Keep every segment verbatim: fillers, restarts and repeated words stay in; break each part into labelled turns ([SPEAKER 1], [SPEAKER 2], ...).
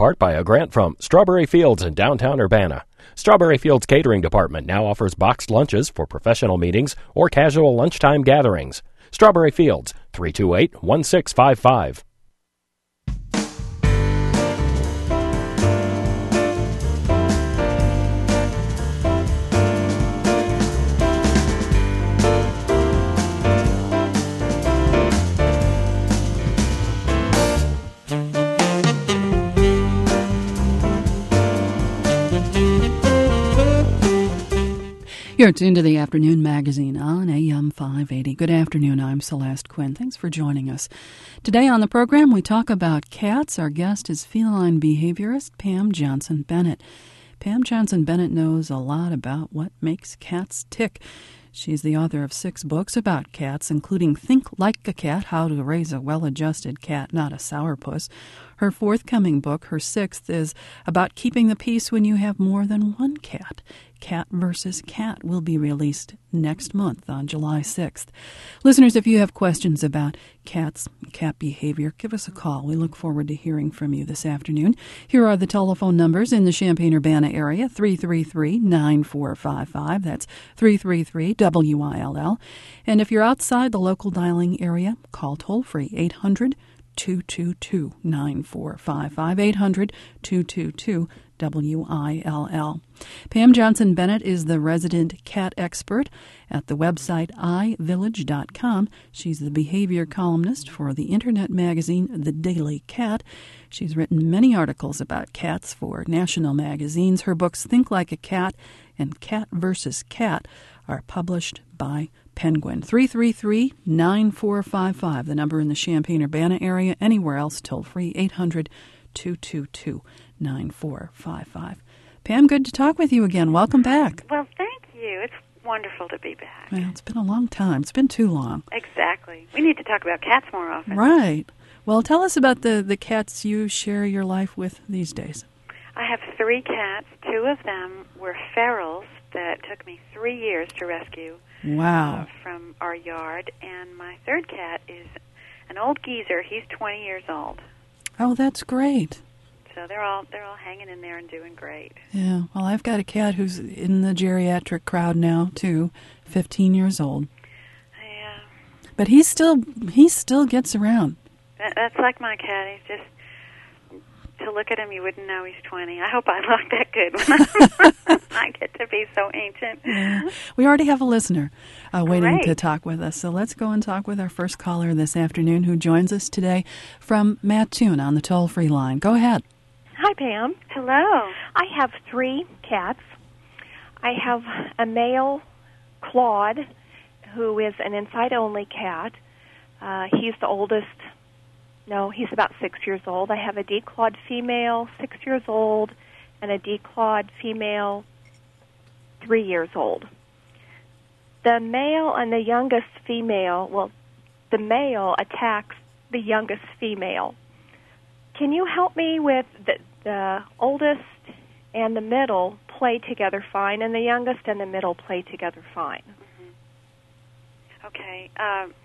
[SPEAKER 1] part by a grant from Strawberry Fields in downtown Urbana. Strawberry Fields Catering Department now offers boxed lunches for professional meetings or casual lunchtime gatherings. Strawberry Fields, three two eight, one six five five.
[SPEAKER 2] You're tuned to the Afternoon Magazine on A M five eighty. Good afternoon, I'm Celeste Quinn. Thanks for joining us. Today on the program, we talk about cats. Our guest is feline behaviorist Pam Johnson-Bennett. Pam Johnson-Bennett knows a lot about what makes cats tick. She's the author of six books about cats, including Think Like a Cat, How to Raise a Well-Adjusted Cat, Not a Sourpuss. Her forthcoming book, her sixth, is about keeping the peace when you have more than one cat. Cat versus Cat will be released next month on July sixth. Listeners, if you have questions about cats, cat behavior, give us a call. We look forward to hearing from you this afternoon. Here are the telephone numbers in the Champaign-Urbana area, three three three, nine four five five. That's three three three, W I L L. And if you're outside the local dialing area, call toll-free, eight hundred, two two two, nine four five five, eight hundred, two two two, W I L L. Pam Johnson-Bennett is the resident cat expert at the website i village dot com. She's the behavior columnist for the internet magazine The Daily Cat. She's written many articles about cats for national magazines. Her books Think Like a Cat and Cat versus Cat are published by Penguin. three three three, nine four five five, the number in the Champaign-Urbana area. Anywhere else, toll-free, eight hundred, two two two, nine four five five. Pam, good to talk with you again. Welcome back.
[SPEAKER 3] Well, thank you. It's wonderful to be back.
[SPEAKER 2] Well, it's been a long time. It's been too long.
[SPEAKER 3] Exactly. We need to talk about cats more often.
[SPEAKER 2] Right. Well, tell us about the, the cats you share your life with these days.
[SPEAKER 3] I have three cats. Two of them were ferals that took me three years to rescue.
[SPEAKER 2] Wow.
[SPEAKER 3] Uh, from our yard. And my third cat is an old geezer. He's twenty years old.
[SPEAKER 2] Oh, that's great.
[SPEAKER 3] So they're all they're all hanging in there and doing great.
[SPEAKER 2] Yeah. Well, I've got a cat who's in the geriatric crowd now too, fifteen years old.
[SPEAKER 3] Yeah.
[SPEAKER 2] But he still he still gets around.
[SPEAKER 3] That, that's like my cat. He's just, to look at him, you wouldn't know he's twenty. I hope I look that good when I get to be so ancient.
[SPEAKER 2] Yeah. We already have a listener uh, waiting
[SPEAKER 3] Great.
[SPEAKER 2] to talk with us. So let's go and talk with our first caller this afternoon who joins us today from Mattoon on the toll-free line. Go ahead.
[SPEAKER 4] Hi, Pam.
[SPEAKER 3] Hello.
[SPEAKER 4] I have three cats. I have a male, Claude, who is an inside-only cat. Uh, he's the oldest. No, he's about six years old. I have a declawed female, six years old, and a declawed female, three years old. The male and the youngest female, well, the male attacks the youngest female. Can you help me with the, the oldest and the middle play together fine, and the youngest and the middle play together fine?
[SPEAKER 3] Mm-hmm. Okay. Um,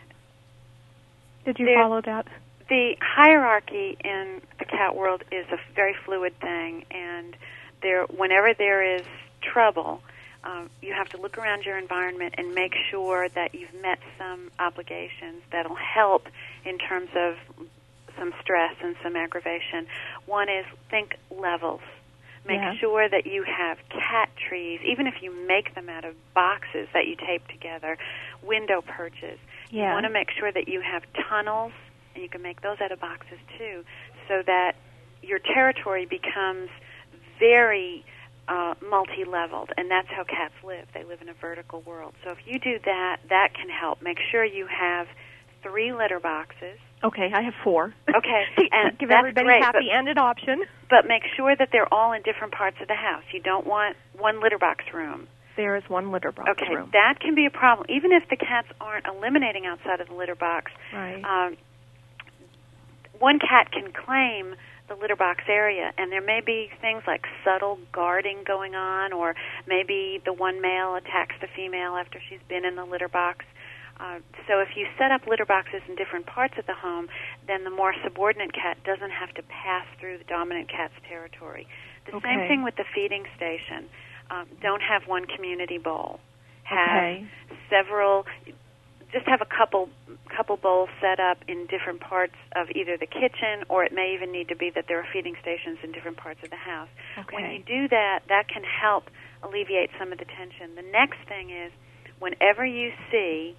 [SPEAKER 4] Did you
[SPEAKER 3] there,
[SPEAKER 4] follow that?
[SPEAKER 3] The hierarchy in the cat world is a very fluid thing, and there, whenever there is trouble, um, you have to look around your environment and make sure that you've met some obligations that'll help in terms of some stress and some aggravation. One is think levels. Make
[SPEAKER 4] Yeah.
[SPEAKER 3] sure that you have cat trees, even if you make them out of boxes that you tape together, window perches.
[SPEAKER 4] Yeah.
[SPEAKER 3] You want to make sure that you have tunnels, and you can make those out of boxes too, so that your territory becomes very uh, multi-leveled, and that's how cats live. They live in a vertical world. So if you do that, that can help. Make sure you have three litter boxes.
[SPEAKER 4] Okay, I have four.
[SPEAKER 3] Okay, and
[SPEAKER 4] give
[SPEAKER 3] that's
[SPEAKER 4] everybody
[SPEAKER 3] great,
[SPEAKER 4] happy
[SPEAKER 3] but,
[SPEAKER 4] and adoption.
[SPEAKER 3] But make sure that they're all in different parts of the house. You don't want one litter box room.
[SPEAKER 4] There is one litter box
[SPEAKER 3] Okay,
[SPEAKER 4] room.
[SPEAKER 3] that can be a problem. Even if the cats aren't eliminating outside of the litter box,
[SPEAKER 4] Right.
[SPEAKER 3] um, one cat can claim the litter box area, and there may be things like subtle guarding going on, or maybe the one male attacks the female after she's been in the litter box. Uh, so if you set up litter boxes in different parts of the home, then the more subordinate cat doesn't have to pass through the dominant cat's territory. The
[SPEAKER 4] Okay.
[SPEAKER 3] same thing with the feeding station. Um, don't have one community bowl. Have
[SPEAKER 4] Okay.
[SPEAKER 3] several. Just have a couple couple bowls set up in different parts of either the kitchen, or it may even need to be that there are feeding stations in different parts of the house.
[SPEAKER 4] Okay.
[SPEAKER 3] When you do that, that can help alleviate some of the tension. The next thing is, whenever you see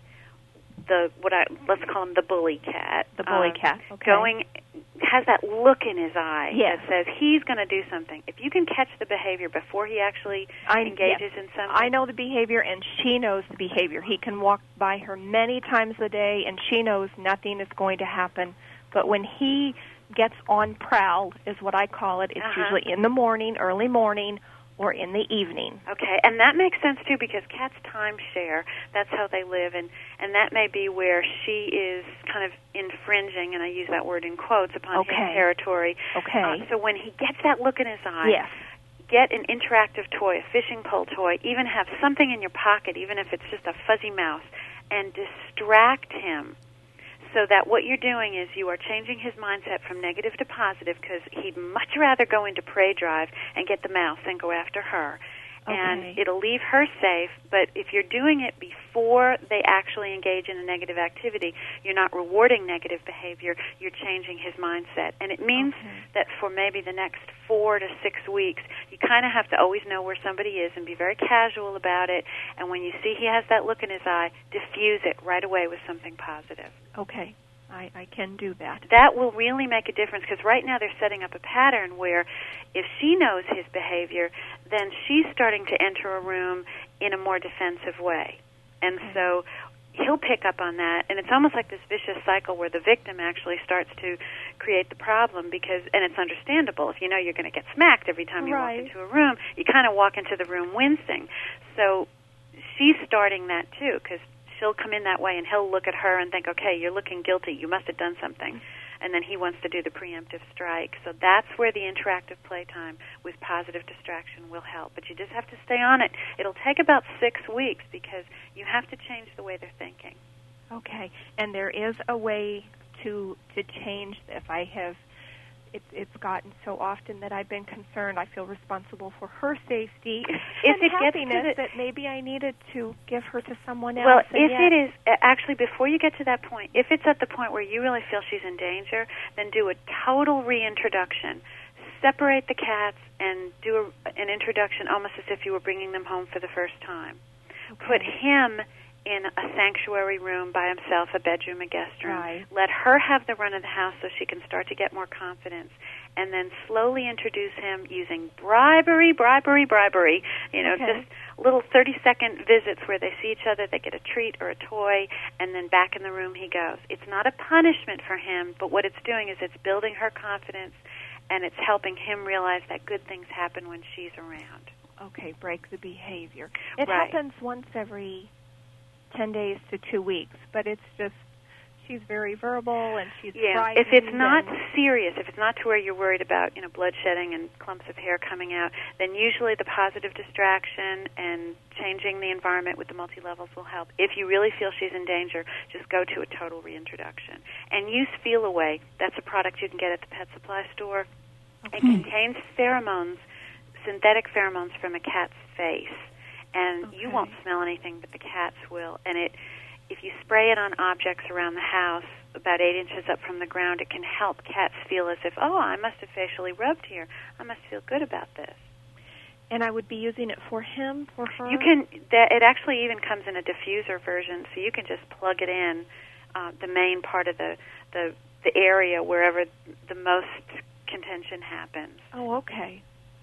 [SPEAKER 3] the what I let's call him the bully cat,
[SPEAKER 4] The bully
[SPEAKER 3] uh,
[SPEAKER 4] cat. Okay.
[SPEAKER 3] going has that look in his eye
[SPEAKER 4] Yes.
[SPEAKER 3] that says he's going to do something. If you can catch the behavior before he actually
[SPEAKER 4] I,
[SPEAKER 3] engages
[SPEAKER 4] yes.
[SPEAKER 3] in something,
[SPEAKER 4] I know the behavior, and she knows the behavior. He can walk by her many times a day, and she knows nothing is going to happen. But when he gets on prowl, is what I call it, it's
[SPEAKER 3] Uh-huh.
[SPEAKER 4] usually in the morning, early morning, or in the evening.
[SPEAKER 3] Okay, and that makes sense too because cats time share. That's how they live, and and that may be where she is kind of infringing, and I use that word in quotes, upon
[SPEAKER 4] Okay.
[SPEAKER 3] his territory.
[SPEAKER 4] Okay.
[SPEAKER 3] Uh, so when he gets that look in his eye,
[SPEAKER 4] Yes.
[SPEAKER 3] get an interactive toy, a fishing pole toy, even have something in your pocket, even if it's just a fuzzy mouse, and distract him. So that what you're doing is you are changing his mindset from negative to positive, because he'd much rather go into prey drive and get the mouse than go after her.
[SPEAKER 4] Okay.
[SPEAKER 3] And it'll leave her safe, but if you're doing it before they actually engage in a negative activity, you're not rewarding negative behavior, you're changing his mindset. And it means
[SPEAKER 4] Okay.
[SPEAKER 3] that for maybe the next four to six weeks, you kind of have to always know where somebody is and be very casual about it. And when you see he has that look in his eye, diffuse it right away with something positive.
[SPEAKER 4] Okay. I, I can do that.
[SPEAKER 3] That will really make a difference, because right now they're setting up a pattern where if she knows his behavior, then she's starting to enter a room in a more defensive way. And
[SPEAKER 4] Okay.
[SPEAKER 3] so he'll pick up on that, and it's almost like this vicious cycle where the victim actually starts to create the problem, because, and it's understandable, if you know you're going to get smacked every time you
[SPEAKER 4] Right.
[SPEAKER 3] walk into a room, you kind of walk into the room wincing. So she's starting that too, because she'll come in that way and he'll look at her and think, okay, you're looking guilty, you must have done something. And then he wants to do the preemptive strike. So that's where the interactive playtime with positive distraction will help. But you just have to stay on it. It'll take about six weeks because you have to change the way they're thinking.
[SPEAKER 4] Okay. And there is a way to to change if I have it's it's gotten so often that I've been concerned. I feel responsible for her safety
[SPEAKER 3] If
[SPEAKER 4] and
[SPEAKER 3] it gets to
[SPEAKER 4] happiness
[SPEAKER 3] the-
[SPEAKER 4] that maybe I needed to give her to someone else.
[SPEAKER 3] Well,
[SPEAKER 4] and
[SPEAKER 3] if
[SPEAKER 4] yet-
[SPEAKER 3] it is, uh, actually, before you get to that point, if it's at the point where you really feel she's in danger, then do a total reintroduction. Separate the cats and do a, an introduction almost as if you were bringing them home for the first time.
[SPEAKER 4] Okay.
[SPEAKER 3] Put him in a sanctuary room by himself, a bedroom, a guest room.
[SPEAKER 4] Right.
[SPEAKER 3] Let her have the run of the house so she can start to get more confidence. And then slowly introduce him using bribery, bribery, bribery. You know,
[SPEAKER 4] Okay.
[SPEAKER 3] just little thirty-second visits where they see each other, they get a treat or a toy, and then back in the room he goes. It's not a punishment for him, but what it's doing is it's building her confidence, and it's helping him realize that good things happen when she's around.
[SPEAKER 4] Okay, break the behavior. It
[SPEAKER 3] Right.
[SPEAKER 4] happens once every ten days to two weeks, but it's just she's very verbal and she's
[SPEAKER 3] Yeah,
[SPEAKER 4] frightened.
[SPEAKER 3] if it's not
[SPEAKER 4] and-
[SPEAKER 3] serious, if it's not to where you're worried about, you know, bloodshedding and clumps of hair coming out, then usually the positive distraction and changing the environment with the multi-levels will help. If you really feel she's in danger, just go to a total reintroduction. And use Feel Away. That's a product you can get at the pet supply store. It contains pheromones, synthetic pheromones from a cat's face. And you
[SPEAKER 4] Okay.
[SPEAKER 3] won't smell anything, but the cats will. And it, if you spray it on objects around the house, about eight inches up from the ground, it can help cats feel as if, oh, I must have facially rubbed here. I must feel good about this.
[SPEAKER 4] And I would be using it for him, for her?
[SPEAKER 3] You can. That, it actually even comes in a diffuser version, so you can just plug it in, uh, the main part of the, the the area wherever the most contention happens.
[SPEAKER 4] Oh, okay.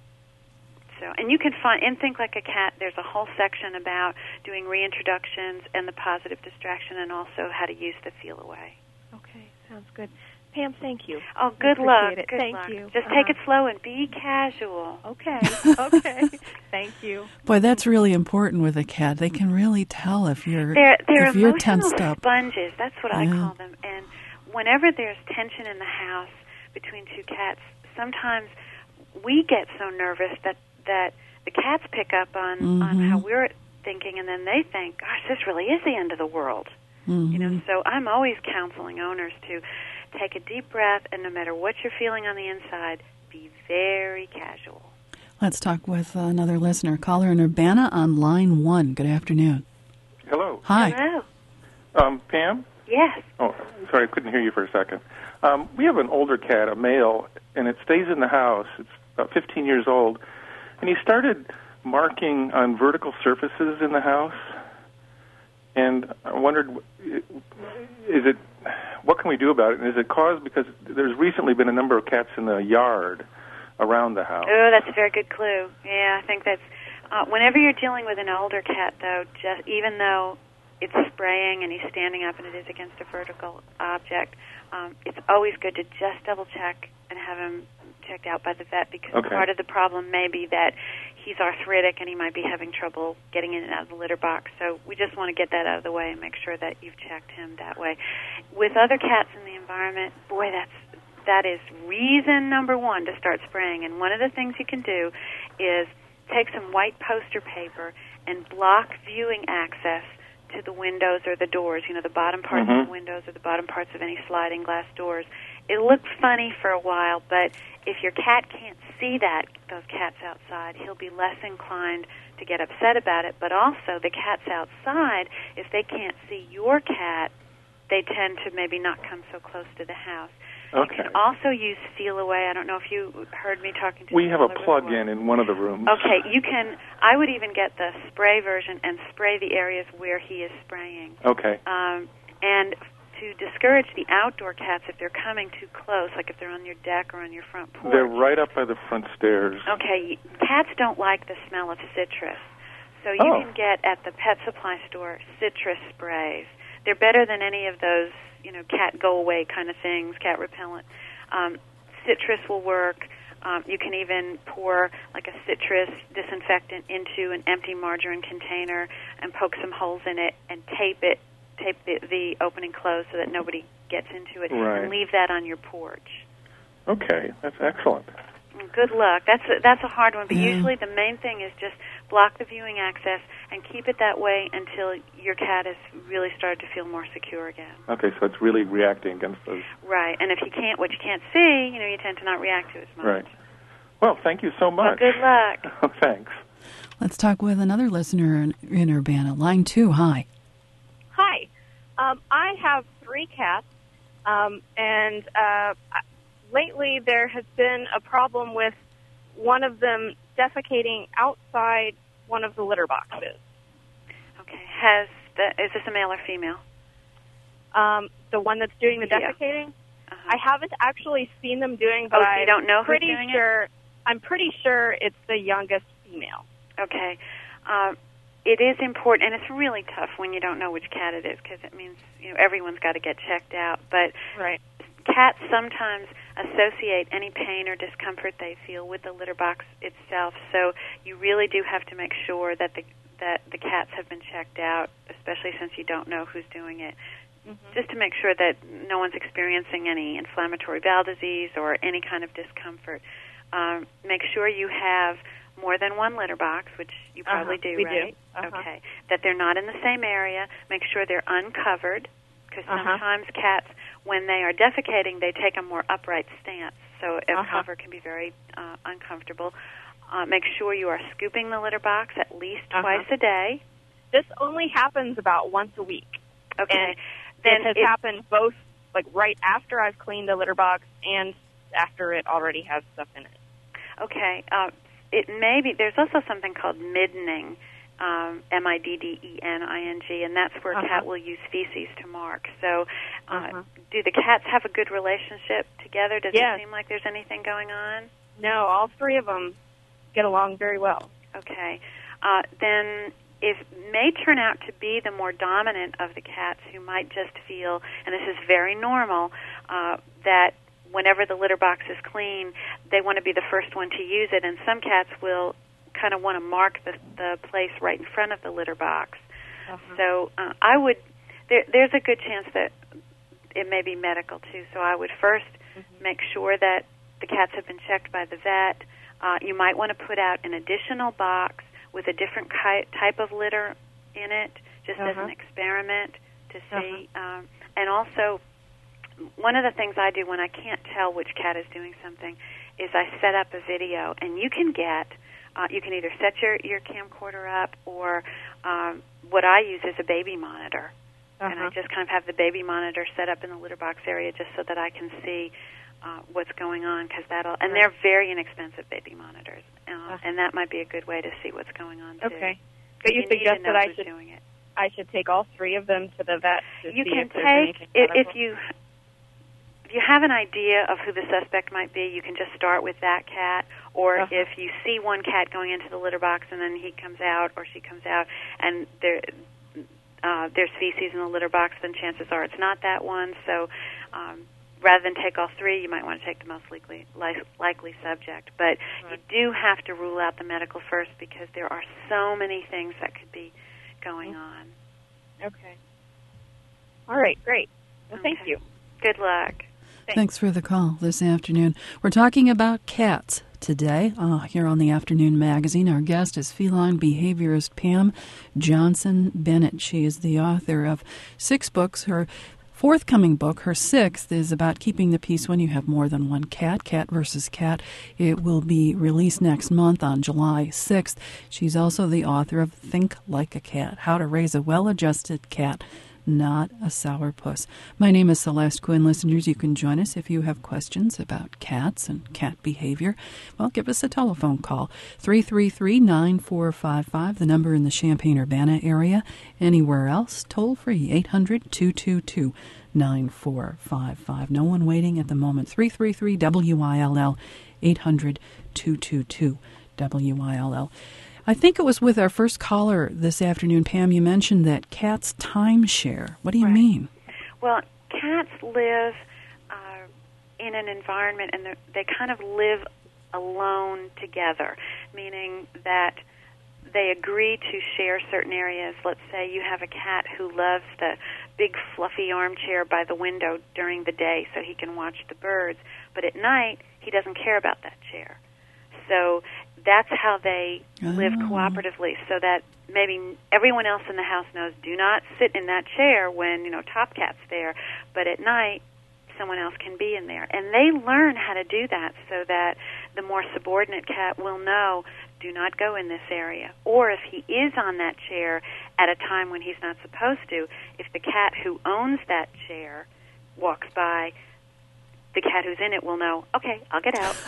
[SPEAKER 3] So, and you can find in Think Like a Cat, there's a whole section about doing reintroductions and the positive distraction, and also how to use the Feel Away.
[SPEAKER 4] Okay, sounds good. Pam, thank you.
[SPEAKER 3] Oh,
[SPEAKER 4] I
[SPEAKER 3] good
[SPEAKER 4] appreciate
[SPEAKER 3] luck.
[SPEAKER 4] it.
[SPEAKER 3] Good
[SPEAKER 4] Thank
[SPEAKER 3] luck.
[SPEAKER 4] you.
[SPEAKER 3] Just
[SPEAKER 4] Uh-huh.
[SPEAKER 3] take it slow and be casual.
[SPEAKER 4] Okay, okay. Thank you.
[SPEAKER 2] Boy, that's really important with a cat. They can really tell if you're
[SPEAKER 3] They're, they're
[SPEAKER 2] if you're
[SPEAKER 3] emotional
[SPEAKER 2] tensed up.
[SPEAKER 3] sponges. That's what I
[SPEAKER 2] Yeah.
[SPEAKER 3] call them. And whenever there's tension in the house between two cats, sometimes we get so nervous that that the cats pick up on, on
[SPEAKER 2] Mhm.
[SPEAKER 3] how we're thinking, and then they think, gosh, this really is the end of the world.
[SPEAKER 2] Mm-hmm.
[SPEAKER 3] You know, so I'm always counseling owners to take a deep breath, and no matter what you're feeling on the inside, be very casual.
[SPEAKER 2] Let's talk with another listener. Caller in Urbana on line one. Good afternoon.
[SPEAKER 5] Hello.
[SPEAKER 2] Hi.
[SPEAKER 3] Hello.
[SPEAKER 5] Um, Pam?
[SPEAKER 3] Yes.
[SPEAKER 5] Oh, sorry, I couldn't hear you for a second. Um, we have an older cat, a male, and it stays in the house. It's about fifteen years old, and he started marking on vertical surfaces in the house, and I wondered, is it, what can we do about it? And is it caused because there's recently been a number of cats in the yard around the house?
[SPEAKER 3] Oh, that's a very good clue. Yeah, I think that's, uh, whenever you're dealing with an older cat, though, just even though it's spraying and he's standing up and it is against a vertical object, um, it's always good to just double check and have him checked out by the vet, because
[SPEAKER 5] Okay.
[SPEAKER 3] part of the problem may be that he's arthritic and he might be having trouble getting in and out of the litter box. So we just want to get that out of the way and make sure that you've checked him that way. With other cats in the environment, boy, that's that is reason number one to start spraying. And one of the things you can do is take some white poster paper and block viewing access to the windows or the doors, you know, the bottom parts
[SPEAKER 5] Mhm.
[SPEAKER 3] of the windows or the bottom parts of any sliding glass doors. It looks funny for a while, but if your cat can't see that, those cats outside, he'll be less inclined to get upset about it. But also, the cats outside, if they can't see your cat, they tend to maybe not come so close to the house.
[SPEAKER 5] Okay.
[SPEAKER 3] You can also use Feel Away. I don't know if you heard me talking to
[SPEAKER 5] We have a
[SPEAKER 3] caller
[SPEAKER 5] plug-in
[SPEAKER 3] before.
[SPEAKER 5] in one of the rooms.
[SPEAKER 3] Okay, you can, I would even get the spray version and spray the areas where he is spraying.
[SPEAKER 5] Okay.
[SPEAKER 3] Um, and to discourage the outdoor cats if they're coming too close, like if they're on your deck or on your front porch.
[SPEAKER 5] They're right up by the front stairs.
[SPEAKER 3] Okay, cats don't like the smell of citrus. So you
[SPEAKER 5] Oh.
[SPEAKER 3] can get at the pet supply store citrus sprays. They're better than any of those, you know, cat go-away kind of things, cat repellent. Um, citrus will work. Um, you can even pour like a citrus disinfectant into an empty margarine container and poke some holes in it and tape it, tape the, the opening closed so that nobody gets into it,
[SPEAKER 5] Right.
[SPEAKER 3] and leave that on your porch.
[SPEAKER 5] Okay, that's excellent.
[SPEAKER 3] Good luck. That's a, that's a hard one, but
[SPEAKER 2] Yeah.
[SPEAKER 3] usually the main thing is just block the viewing access and keep it that way until your cat has really started to feel more secure again.
[SPEAKER 5] Okay, so it's really reacting against those.
[SPEAKER 3] Right, and if you can't, what you can't see, you know, you tend to not react to as much.
[SPEAKER 5] Right. Well, thank you so
[SPEAKER 3] Well,
[SPEAKER 5] much.
[SPEAKER 3] good luck.
[SPEAKER 5] Thanks.
[SPEAKER 2] Let's talk with another listener in, in Urbana. Line two. Hi.
[SPEAKER 6] Hi. Um, I have three cats, um, and uh, lately there has been a problem with one of them defecating outside one of the litter boxes.
[SPEAKER 3] Okay. Has the, is this a male or female?
[SPEAKER 6] Um, the one that's doing the
[SPEAKER 3] Yeah.
[SPEAKER 6] defecating?
[SPEAKER 3] Uh-huh.
[SPEAKER 6] I haven't actually seen them doing, but
[SPEAKER 3] Oh, so you don't know
[SPEAKER 6] I'm
[SPEAKER 3] who's
[SPEAKER 6] pretty
[SPEAKER 3] doing it?
[SPEAKER 6] sure. I'm pretty sure it's the youngest female.
[SPEAKER 3] Okay. Um, it is important, and it's really tough when you don't know which cat it is, because it means, you know, everyone's got to get checked out. But
[SPEAKER 6] Right.
[SPEAKER 3] cats sometimes associate any pain or discomfort they feel with the litter box itself, so you really do have to make sure that the that the cats have been checked out, especially since you don't know who's doing it,
[SPEAKER 6] Mm-hmm.
[SPEAKER 3] just to make sure that no one's experiencing any inflammatory bowel disease or any kind of discomfort. Um, make sure you have more than one litter box, which you probably
[SPEAKER 6] Uh-huh.
[SPEAKER 3] do,
[SPEAKER 6] We
[SPEAKER 3] right?
[SPEAKER 6] do. Uh-huh.
[SPEAKER 3] Okay. That they're not in the same area. Make sure they're uncovered, because
[SPEAKER 6] Uh-huh.
[SPEAKER 3] sometimes cats, when they are defecating, they take a more upright stance, so a
[SPEAKER 6] Uh-huh.
[SPEAKER 3] cover can be very uh, uncomfortable. Uh, make sure you are scooping the litter box at least
[SPEAKER 6] Uh-huh.
[SPEAKER 3] twice a day.
[SPEAKER 6] This only happens about once a week.
[SPEAKER 3] Okay.
[SPEAKER 6] And
[SPEAKER 3] then
[SPEAKER 6] it has
[SPEAKER 3] it-
[SPEAKER 6] happened both, like, right after I've cleaned the litter box and after it already has stuff in it.
[SPEAKER 3] Okay. Uh, it may be, there's also something called middening, um, M I D D E N I N G, and that's where a
[SPEAKER 6] Uh-huh.
[SPEAKER 3] cat will use feces to mark. So uh,
[SPEAKER 6] Uh-huh.
[SPEAKER 3] do the cats have a good relationship together? Does
[SPEAKER 6] Yes.
[SPEAKER 3] it seem like there's anything going on?
[SPEAKER 6] No, all three of them get along very well.
[SPEAKER 3] Okay. Uh, then it may turn out to be the more dominant of the cats who might just feel, and this is very normal, uh, that whenever the litter box is clean, they want to be the first one to use it, and some cats will kind of want to mark the, the place right in front of the litter box.
[SPEAKER 6] Uh-huh.
[SPEAKER 3] So uh, I would, there, there's a good chance that it may be medical too, so I would first
[SPEAKER 6] Mm-hmm.
[SPEAKER 3] make sure that the cats have been checked by the vet. Uh, you might want to put out an additional box with a different ki- type of litter in it, just as
[SPEAKER 6] Uh-huh.
[SPEAKER 3] an experiment, to see. Uh-huh. Um, and also, one of the things I do when I can't tell which cat is doing something is I set up a video, and you can get, uh, you can either set your, your camcorder up, or um, what I use is a baby monitor. Uh-huh. And I just kind of have the baby monitor set up in the litter box area just so that I can see uh, what's going on, because that'll, and they're very inexpensive baby monitors, uh, uh-huh. and that might be a good way to see what's going on, too.
[SPEAKER 6] Okay. But you, you suggest that I should,
[SPEAKER 3] doing it.
[SPEAKER 6] I should take all three of them to the vet to
[SPEAKER 3] you
[SPEAKER 6] see
[SPEAKER 3] can
[SPEAKER 6] if there's
[SPEAKER 3] take,
[SPEAKER 6] anything
[SPEAKER 3] if,
[SPEAKER 6] medical?
[SPEAKER 3] if you... If you have an idea of who the suspect might be, you can just start with that cat. Or uh-huh. if you see one cat going into the litter box and then he comes out or she comes out and there, uh, there's feces in the litter box, then chances are it's not that one. So um, rather than take all three, you might want to take the most likely, li- likely subject. But right. you do have to rule out the medical first, because there are so many things that could be going mm-hmm. on.
[SPEAKER 6] Okay. All right, great. Well,
[SPEAKER 3] okay.
[SPEAKER 6] thank you.
[SPEAKER 3] Good luck.
[SPEAKER 2] Thanks. Thanks for the call this afternoon. We're talking about cats today uh, here on the Afternoon Magazine. Our guest is feline behaviorist Pam Johnson Bennett. She is the author of six books. Her forthcoming book, her sixth, is about keeping the peace when you have more than one cat, Cat versus Cat. It will be released next month on July sixth. She's also the author of Think Like a Cat, How to Raise a Well-Adjusted Cat, Not a Sourpuss. My name is Celeste Quinn. Listeners, you can join us if you have questions about cats and cat behavior. Well, give us a telephone call, three three three, nine four five five, the number in the Champaign-Urbana area. Anywhere else, toll free, eight hundred, two two two, nine four five five. No one waiting at the moment, three three three, W I L L, eight hundred, two two two, W I L L. I think it was with our first caller this afternoon, Pam, you mentioned that cats timeshare. What do you
[SPEAKER 3] right.
[SPEAKER 2] mean?
[SPEAKER 3] Well, cats live uh, in an environment, and they kind of live alone together, meaning that they agree to share certain areas. Let's say you have a cat who loves the big fluffy armchair by the window during the day so he can watch the birds, but at night he doesn't care about that chair. So that's how they oh. live cooperatively, so that maybe everyone else in the house knows, do not sit in that chair when, you know, Top Cat's there, but at night someone else can be in there. And they learn how to do that so that the more subordinate cat will know, do not go in this area. Or if he is on that chair at a time when he's not supposed to, if the cat who owns that chair walks by, the cat who's in it will know, okay, I'll get out.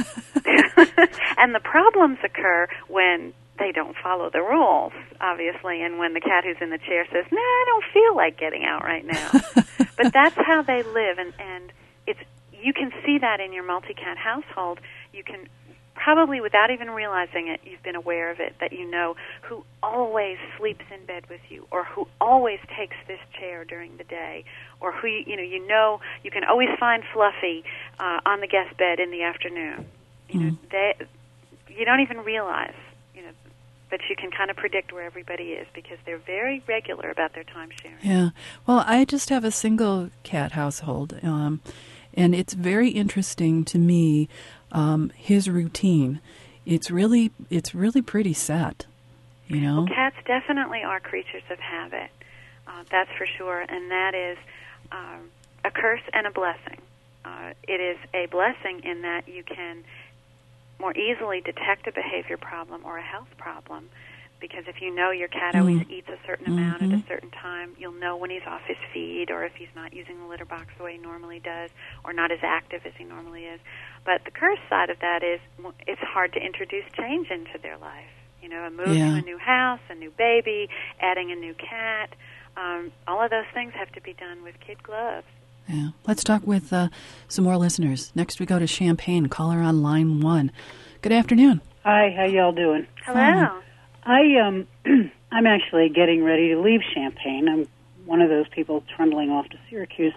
[SPEAKER 3] And the problems occur when they don't follow the rules, obviously, and when the cat who's in the chair says, nah, I don't feel like getting out right now. But that's how they live, and, and it's you can see that in your multi-cat household. You can probably, without even realizing it, you've been aware of it, that you know who always sleeps in bed with you, or who always takes this chair during the day, or who, you know, you know, you can always find Fluffy uh, on the guest bed in the afternoon. You know,
[SPEAKER 2] mm.
[SPEAKER 3] they, you don't even realize, you know, but you can kind of predict where everybody is because they're very regular about their time sharing.
[SPEAKER 2] Yeah. Well, I just have a single cat household, um, and it's very interesting to me, um, his routine. It's really, it's really pretty set, you know.
[SPEAKER 3] Well, cats definitely are creatures of habit, uh, that's for sure, and that is um, a curse and a blessing. Uh, it is a blessing in that you can more easily detect a behavior problem or a health problem, because if you know your cat always mm. eats a certain amount mm-hmm. at a certain time, you'll know when he's off his feed, or if he's not using the litter box the way he normally does, or not as active as he normally is. But the curse side of that is it's hard to introduce change into their life. You know, a move
[SPEAKER 2] yeah.
[SPEAKER 3] to a new house, a new baby, adding a new cat, um, all of those things have to be done with kid gloves.
[SPEAKER 2] Yeah. Let's talk with uh, some more listeners. Next we go to Champaign. Caller on line one. Good afternoon.
[SPEAKER 7] Hi, how y'all doing?
[SPEAKER 3] Hello.
[SPEAKER 2] Fine.
[SPEAKER 7] I um I'm actually getting ready to leave Champaign. I'm one of those people trundling off to Syracuse.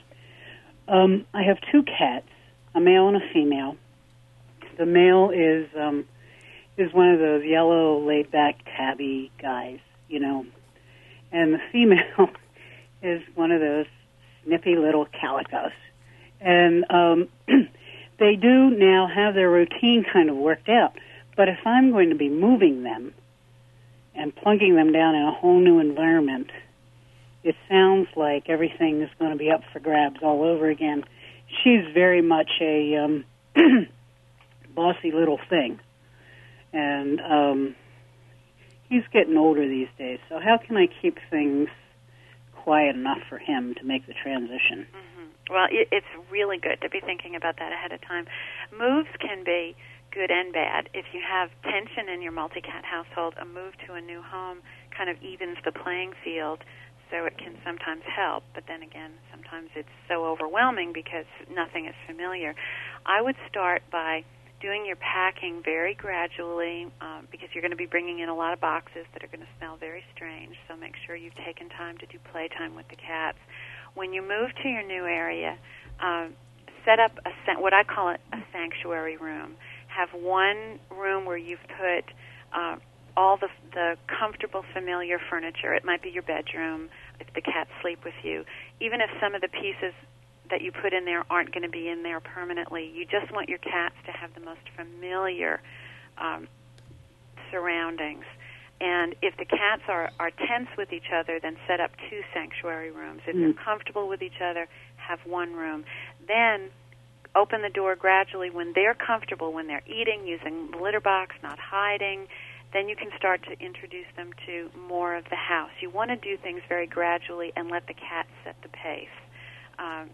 [SPEAKER 7] Um, I have two cats, a male and a female. The male is um is one of those yellow, laid back, tabby guys, you know. And the female is one of those snippy little calicos. And um, they do now have their routine kind of worked out. But if I'm going to be moving them and plunking them down in a whole new environment, it sounds like everything is going to be up for grabs all over again. She's very much a um, bossy little thing. And um, he's getting older these days, so how can I keep things quiet enough for him to make the transition?
[SPEAKER 3] Mm-hmm. Well, it, it's really good to be thinking about that ahead of time. Moves can be good and bad. If you have tension in your multi-cat household, a move to a new home kind of evens the playing field, so it can sometimes help. But then again, sometimes it's so overwhelming because nothing is familiar. I would start by doing your packing very gradually um, because you're going to be bringing in a lot of boxes that are going to smell very strange, so make sure you've taken time to do playtime with the cats. When you move to your new area, uh, set up a what I call it a sanctuary room. Have one room where you've put uh, all the, the comfortable, familiar furniture. It might be your bedroom if the cats sleep with you. Even if some of the pieces that you put in there aren't going to be in there permanently, you just want your cats to have the most familiar um, surroundings. And if the cats are, are tense with each other, then set up two sanctuary rooms. If mm. they're comfortable with each other, have one room. Then open the door gradually when they're comfortable, when they're eating, using the litter box, not hiding. Then you can start to introduce them to more of the house. You want to do things very gradually and let the cat set the pace. Um,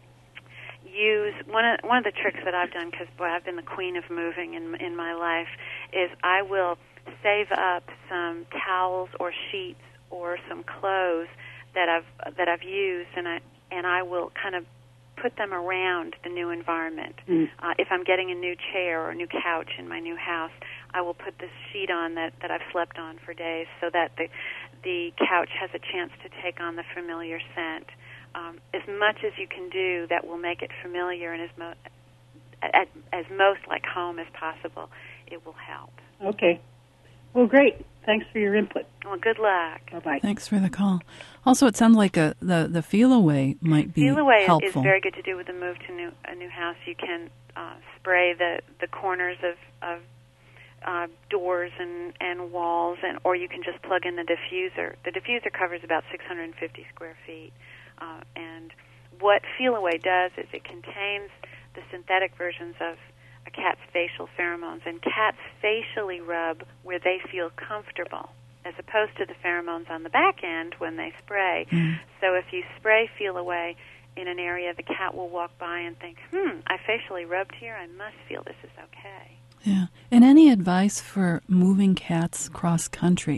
[SPEAKER 3] use one of one of the tricks that I've done, because boy, I've been the queen of moving in in my life, is I will save up some towels or sheets or some clothes that I've that I've used, and I and I will kind of put them around the new environment. Mm. Uh, if I'm getting a new chair or a new couch in my new house, I will put this sheet on that, that I've slept on for days so that the the couch has a chance to take on the familiar scent. Um, as much as you can do that will make it familiar and as, mo- as, as most like home as possible, it will help.
[SPEAKER 7] Okay. Well, great. Thanks for your input.
[SPEAKER 3] Well, good luck.
[SPEAKER 7] Bye-bye.
[SPEAKER 2] Thanks for the call. Also, it sounds like a, the, the feel-away might be
[SPEAKER 3] feel-away
[SPEAKER 2] helpful.
[SPEAKER 3] Feel-away is very good to do with the move to new, a new house. You can uh, spray the, the corners of, of uh, doors and, and walls, and or you can just plug in the diffuser. The diffuser covers about six hundred fifty square feet. Uh, and what Feel-Away does is it contains the synthetic versions of a cat's facial pheromones, and cats facially rub where they feel comfortable, as opposed to the pheromones on the back end when they spray. Mm. So if you spray Feel-Away in an area, the cat will walk by and think, hmm, I facially rubbed here, I must feel this is okay.
[SPEAKER 2] Yeah. And any advice for moving cats cross-country?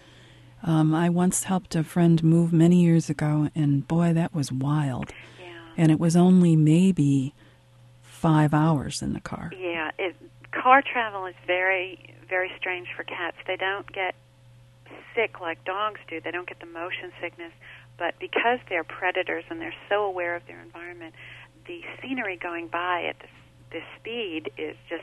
[SPEAKER 2] Um, I once helped a friend move many years ago, and boy, that was wild.
[SPEAKER 3] Yeah.
[SPEAKER 2] And it was only maybe five hours in the car.
[SPEAKER 3] Yeah, it, car travel is very, very strange for cats. They don't get sick like dogs do. They don't get the motion sickness. But because they're predators and they're so aware of their environment, the scenery going by at this, this speed is just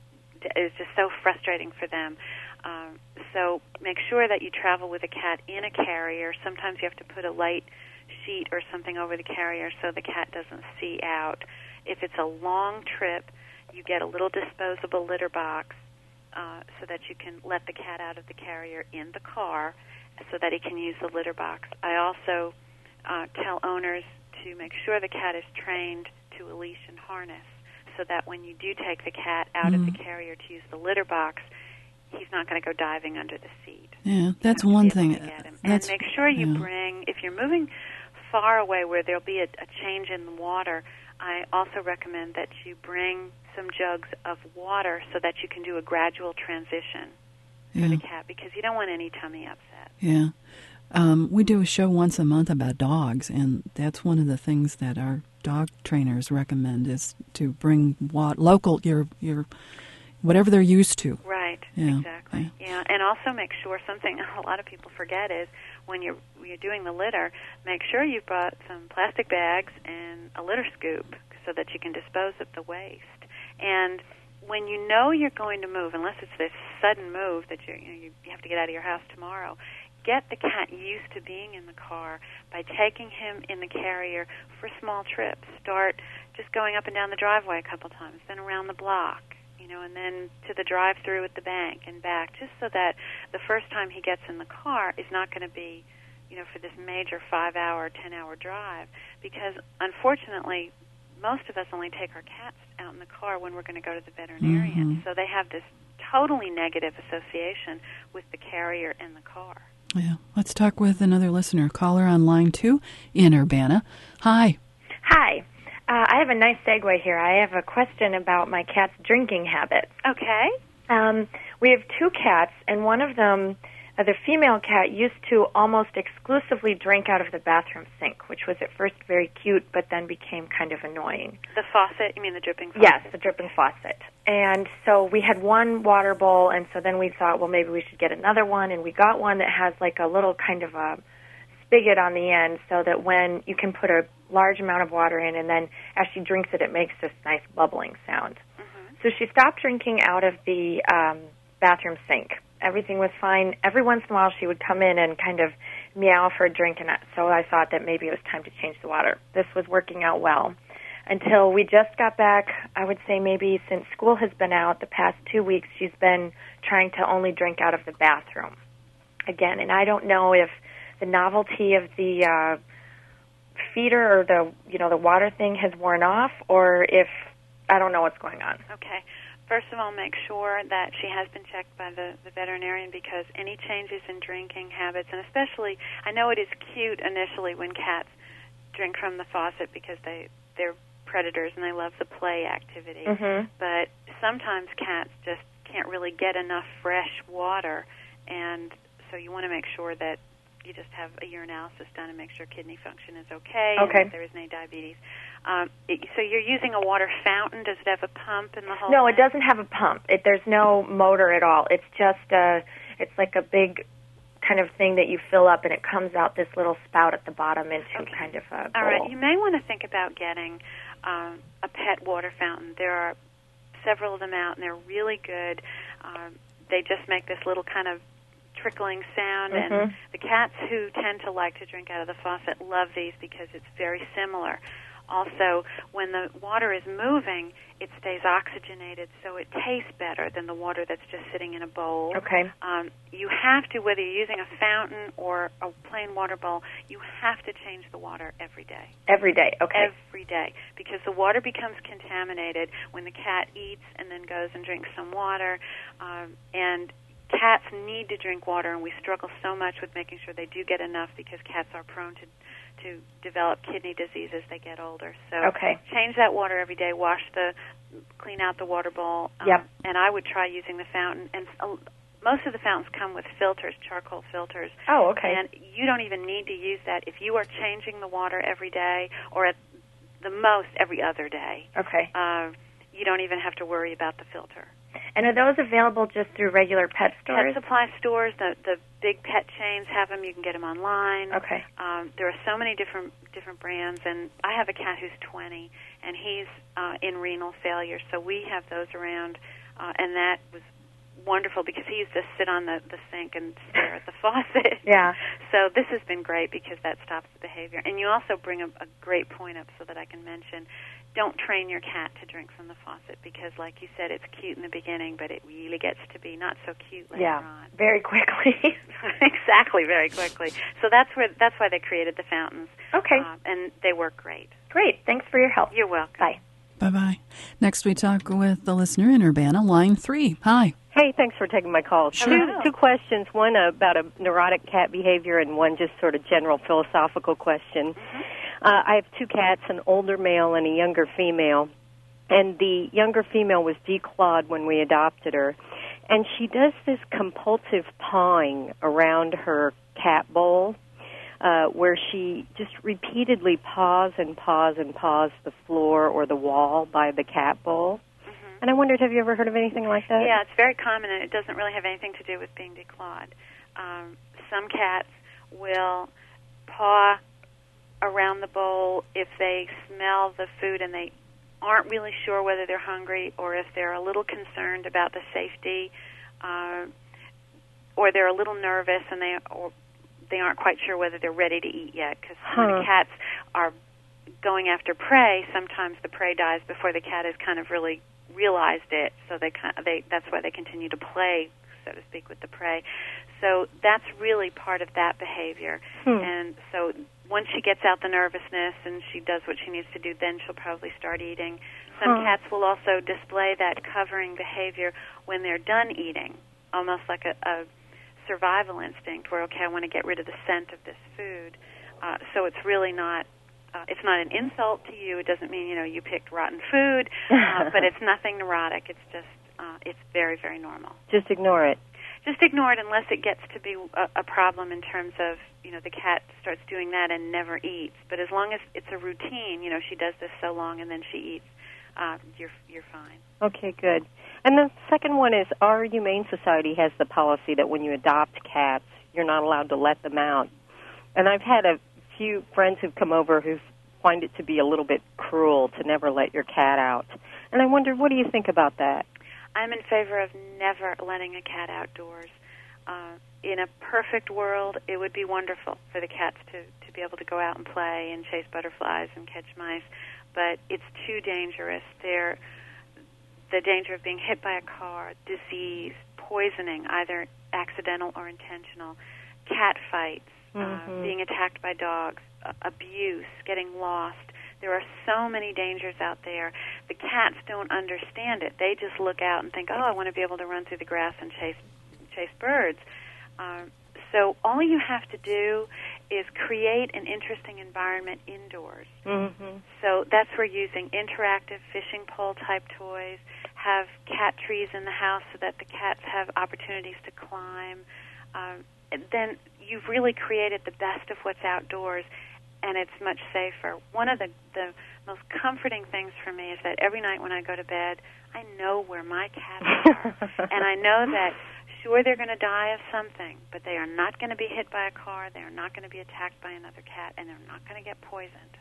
[SPEAKER 3] is just so frustrating for them. Um, so make sure that you travel with a cat in a carrier. Sometimes you have to put a light sheet or something over the carrier so the cat doesn't see out. If it's a long trip, you get a little disposable litter box uh, so that you can let the cat out of the carrier in the car so that he can use the litter box. I also uh, tell owners to make sure the cat is trained to a leash and harness so that when you do take the cat out mm. of the carrier to use the litter box, he's not going to go diving under the seat.
[SPEAKER 2] Yeah, that's one thing.
[SPEAKER 3] And make sure you yeah. bring, if you're moving far away where there'll be a, a change in the water, I also recommend that you bring some jugs of water so that you can do a gradual transition for
[SPEAKER 2] yeah.
[SPEAKER 3] the cat, because you don't want any tummy upset.
[SPEAKER 2] Yeah. Um, we do a show once a month about dogs, and that's one of the things that our dog trainers recommend is to bring wat- local, your your whatever they're used to.
[SPEAKER 3] Right,
[SPEAKER 2] yeah.
[SPEAKER 3] exactly. Yeah. yeah, and also make sure something a lot of people forget is when you're when you're doing the litter, make sure you've brought some plastic bags and a litter scoop so that you can dispose of the waste. And when you know you're going to move, unless it's this sudden move that you you, know, you have to get out of your house tomorrow, get the cat used to being in the car by taking him in the carrier for small trips. Start just going up and down the driveway a couple times, then around the block, you know, and then to the drive-through at the bank and back, just so that the first time he gets in the car is not going to be you know, for this major five-hour, ten-hour drive, because unfortunately, most of us only take our cats out in the car when we're going to go to the veterinarian.
[SPEAKER 2] Mm-hmm.
[SPEAKER 3] So they have this totally negative association with the carrier and the car.
[SPEAKER 2] Yeah. Let's talk with another listener. Caller on line two in Urbana. Hi.
[SPEAKER 8] Hi. Uh, I have a nice segue here. I have a question about my cat's drinking habits.
[SPEAKER 3] Okay.
[SPEAKER 8] Um, we have two cats, and one of them, uh, the female cat, used to almost exclusively drink out of the bathroom sink, which was at first very cute, but then became kind of annoying.
[SPEAKER 3] The faucet, you mean the dripping faucet?
[SPEAKER 8] Yes, the dripping faucet. And so we had one water bowl, and so then we thought, well, maybe we should get another one, and we got one that has like a little kind of a spigot on the end so that when you can put a large amount of water in, and then as she drinks it, it makes this nice bubbling sound. Mm-hmm. So she stopped drinking out of the um, bathroom sink. Everything was fine. Every once in a while she would come in and kind of meow for a drink, and so I thought that maybe it was time to change the water. This was working out well until we just got back. I would say maybe since school has been out the past two weeks, she's been trying to only drink out of the bathroom again. And I don't know if the novelty of the uh, feeder or the, you know, the water thing has worn off, or if, I don't know what's going on.
[SPEAKER 3] Okay. First of all, make sure that she has been checked by the, the veterinarian, because any changes in drinking habits, and especially, I know it is cute initially when cats drink from the faucet because they, they're predators and they love the play activity,
[SPEAKER 8] mm-hmm.
[SPEAKER 3] but sometimes cats just can't really get enough fresh water, and so you want to make sure that you just have a urinalysis done and make sure kidney function is okay,
[SPEAKER 8] okay.
[SPEAKER 3] and that there isn't any diabetes. Um, it, so you're using a water fountain. Does it have a pump in the whole
[SPEAKER 8] No,
[SPEAKER 3] thing?
[SPEAKER 8] it doesn't have a pump. It, there's no motor at all. It's just a, it's like a big kind of thing that you fill up, and it comes out this little spout at the bottom into
[SPEAKER 3] okay.
[SPEAKER 8] kind of a bowl.
[SPEAKER 3] All right. You may want to think about getting um, a pet water fountain. There are several of them out, and they're really good. Um, they just make this little kind of trickling sound,
[SPEAKER 8] mm-hmm.
[SPEAKER 3] and the cats who tend to like to drink out of the faucet love these because it's very similar. Also, when the water is moving, it stays oxygenated, so it tastes better than the water that's just sitting in a bowl.
[SPEAKER 8] Okay.
[SPEAKER 3] Um, you have to, whether you're using a fountain or a plain water bowl, you have to change the water every day.
[SPEAKER 8] Every day, okay.
[SPEAKER 3] Every day, because the water becomes contaminated when the cat eats and then goes and drinks some water, um, and cats need to drink water, and we struggle so much with making sure they do get enough because cats are prone to to develop kidney disease as they get older. So
[SPEAKER 8] okay.
[SPEAKER 3] change that water every day. Wash the, clean out the water bowl. Um,
[SPEAKER 8] yep.
[SPEAKER 3] And I would try using the fountain. And uh, most of the fountains come with filters, charcoal filters.
[SPEAKER 8] Oh, okay.
[SPEAKER 3] And you don't even need to use that if you are changing the water every day, or at the most every other day.
[SPEAKER 8] Okay.
[SPEAKER 3] Uh, you don't even have to worry about the filter.
[SPEAKER 8] And are those available just through regular pet stores?
[SPEAKER 3] Pet supply stores, the the big pet chains have them. You can get them online.
[SPEAKER 8] Okay.
[SPEAKER 3] Um, there are so many different different brands, and I have a cat who's twenty, and he's uh, in renal failure, so we have those around, uh, and that was wonderful because he used to sit on the, the sink and stare at the faucet.
[SPEAKER 8] Yeah.
[SPEAKER 3] So this has been great because that stops the behavior. And you also bring a, a great point up so that I can mention, don't train your cat to drink from the faucet because, like you said, it's cute in the beginning, but it really gets to be not so cute later
[SPEAKER 8] yeah,
[SPEAKER 3] on.
[SPEAKER 8] very quickly.
[SPEAKER 3] Exactly, very quickly. So that's where that's why they created the fountains.
[SPEAKER 8] Okay.
[SPEAKER 3] Uh, and they work great.
[SPEAKER 8] Great. Thanks for your help.
[SPEAKER 3] You're welcome.
[SPEAKER 8] Bye.
[SPEAKER 2] Bye-bye. Next we talk with the listener in Urbana, line three. Hi.
[SPEAKER 9] Hey, thanks for taking my call.
[SPEAKER 3] Sure.
[SPEAKER 9] Two, two questions, one about a neurotic cat behavior and one just sort of general philosophical question. Mm-hmm. Uh, I have two cats, an older male and a younger female, and the younger female was declawed when we adopted her, and she does this compulsive pawing around her cat bowl, uh, where she just repeatedly paws and paws and paws the floor or the wall by the cat bowl. Mm-hmm. And I wondered, have you ever heard of anything like that?
[SPEAKER 3] Yeah, it's very common, and it doesn't really have anything to do with being declawed. Um, some cats will paw around the bowl if they smell the food and they aren't really sure whether they're hungry or if they're a little concerned about the safety, uh, or they're a little nervous and they or they aren't quite sure whether they're ready to eat yet. Because
[SPEAKER 9] huh.
[SPEAKER 3] when the cats are going after prey, sometimes the prey dies before the cat has kind of really realized it. So they, they that's why they continue to play so to speak, with the prey. So that's really part of that behavior.
[SPEAKER 9] Hmm.
[SPEAKER 3] And so once she gets out the nervousness and she does what she needs to do, then she'll probably start eating. Some
[SPEAKER 9] Huh.
[SPEAKER 3] cats will also display that covering behavior when they're done eating, almost like a, a survival instinct where, okay, I want to get rid of the scent of this food. Uh, so it's really not, uh, it's not an insult to you. It doesn't mean, you know, you picked rotten food, uh, but it's nothing neurotic. It's just, uh, it's very, very normal.
[SPEAKER 9] Just ignore it.
[SPEAKER 3] Just ignore it unless it gets to be a, a problem in terms of, you know, the cat starts doing that and never eats. But as long as it's a routine, you know, she does this so long and then she eats, uh, you're you're fine.
[SPEAKER 9] Okay, good. And the second one is our Humane Society has the policy that when you adopt cats, you're not allowed to let them out. And I've had a few friends who've come over who find it to be a little bit cruel to never let your cat out. And I wondered, what do you think about that?
[SPEAKER 3] I'm in favor of never letting a cat outdoors. Uh, in a perfect world, it would be wonderful for the cats to, to be able to go out and play and chase butterflies and catch mice, but it's too dangerous. They're, the danger of being hit by a car, disease, poisoning, either accidental or intentional, cat fights,
[SPEAKER 9] mm-hmm.
[SPEAKER 3] uh, being attacked by dogs, uh, abuse, getting lost. There are so many dangers out there. The cats don't understand it. They just look out and think, oh, I want to be able to run through the grass and chase chase birds. Um, so all you have to do is create an interesting environment indoors.
[SPEAKER 9] Mm-hmm.
[SPEAKER 3] So that's where using interactive fishing pole type toys, have cat trees in the house so that the cats have opportunities to climb. Um, then you've really created the best of what's outdoors, and it's much safer. One of the, the most comforting things for me is that every night when I go to bed, I know where my cats are. And I know that, sure, they're going to die of something, but they are not going to be hit by a car, they are not going to be attacked by another cat, and they're not going to get poisoned.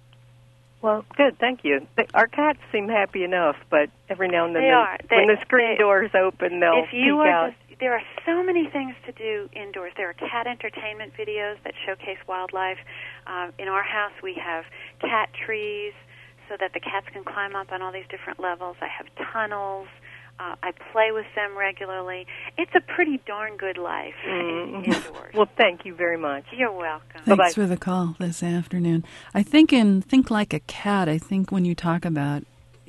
[SPEAKER 9] Well, good, thank you. They, our cats seem happy enough, but every now and then
[SPEAKER 3] they
[SPEAKER 9] the,
[SPEAKER 3] are. They,
[SPEAKER 9] when the screen
[SPEAKER 3] they,
[SPEAKER 9] doors open, they'll
[SPEAKER 3] if you
[SPEAKER 9] peek
[SPEAKER 3] are
[SPEAKER 9] out.
[SPEAKER 3] Just, there are so many things to do indoors. There are cat entertainment videos that showcase wildlife. Uh, in our house, we have cat trees so that the cats can climb up on all these different levels. I have tunnels. Uh, I play with them regularly. It's a pretty darn good life
[SPEAKER 9] mm-hmm.
[SPEAKER 3] in, indoors.
[SPEAKER 9] Well, thank you very much.
[SPEAKER 3] You're welcome.
[SPEAKER 2] Thanks
[SPEAKER 9] Bye-bye.
[SPEAKER 2] for the call this afternoon. I think in Think Like a Cat, I think when you talk about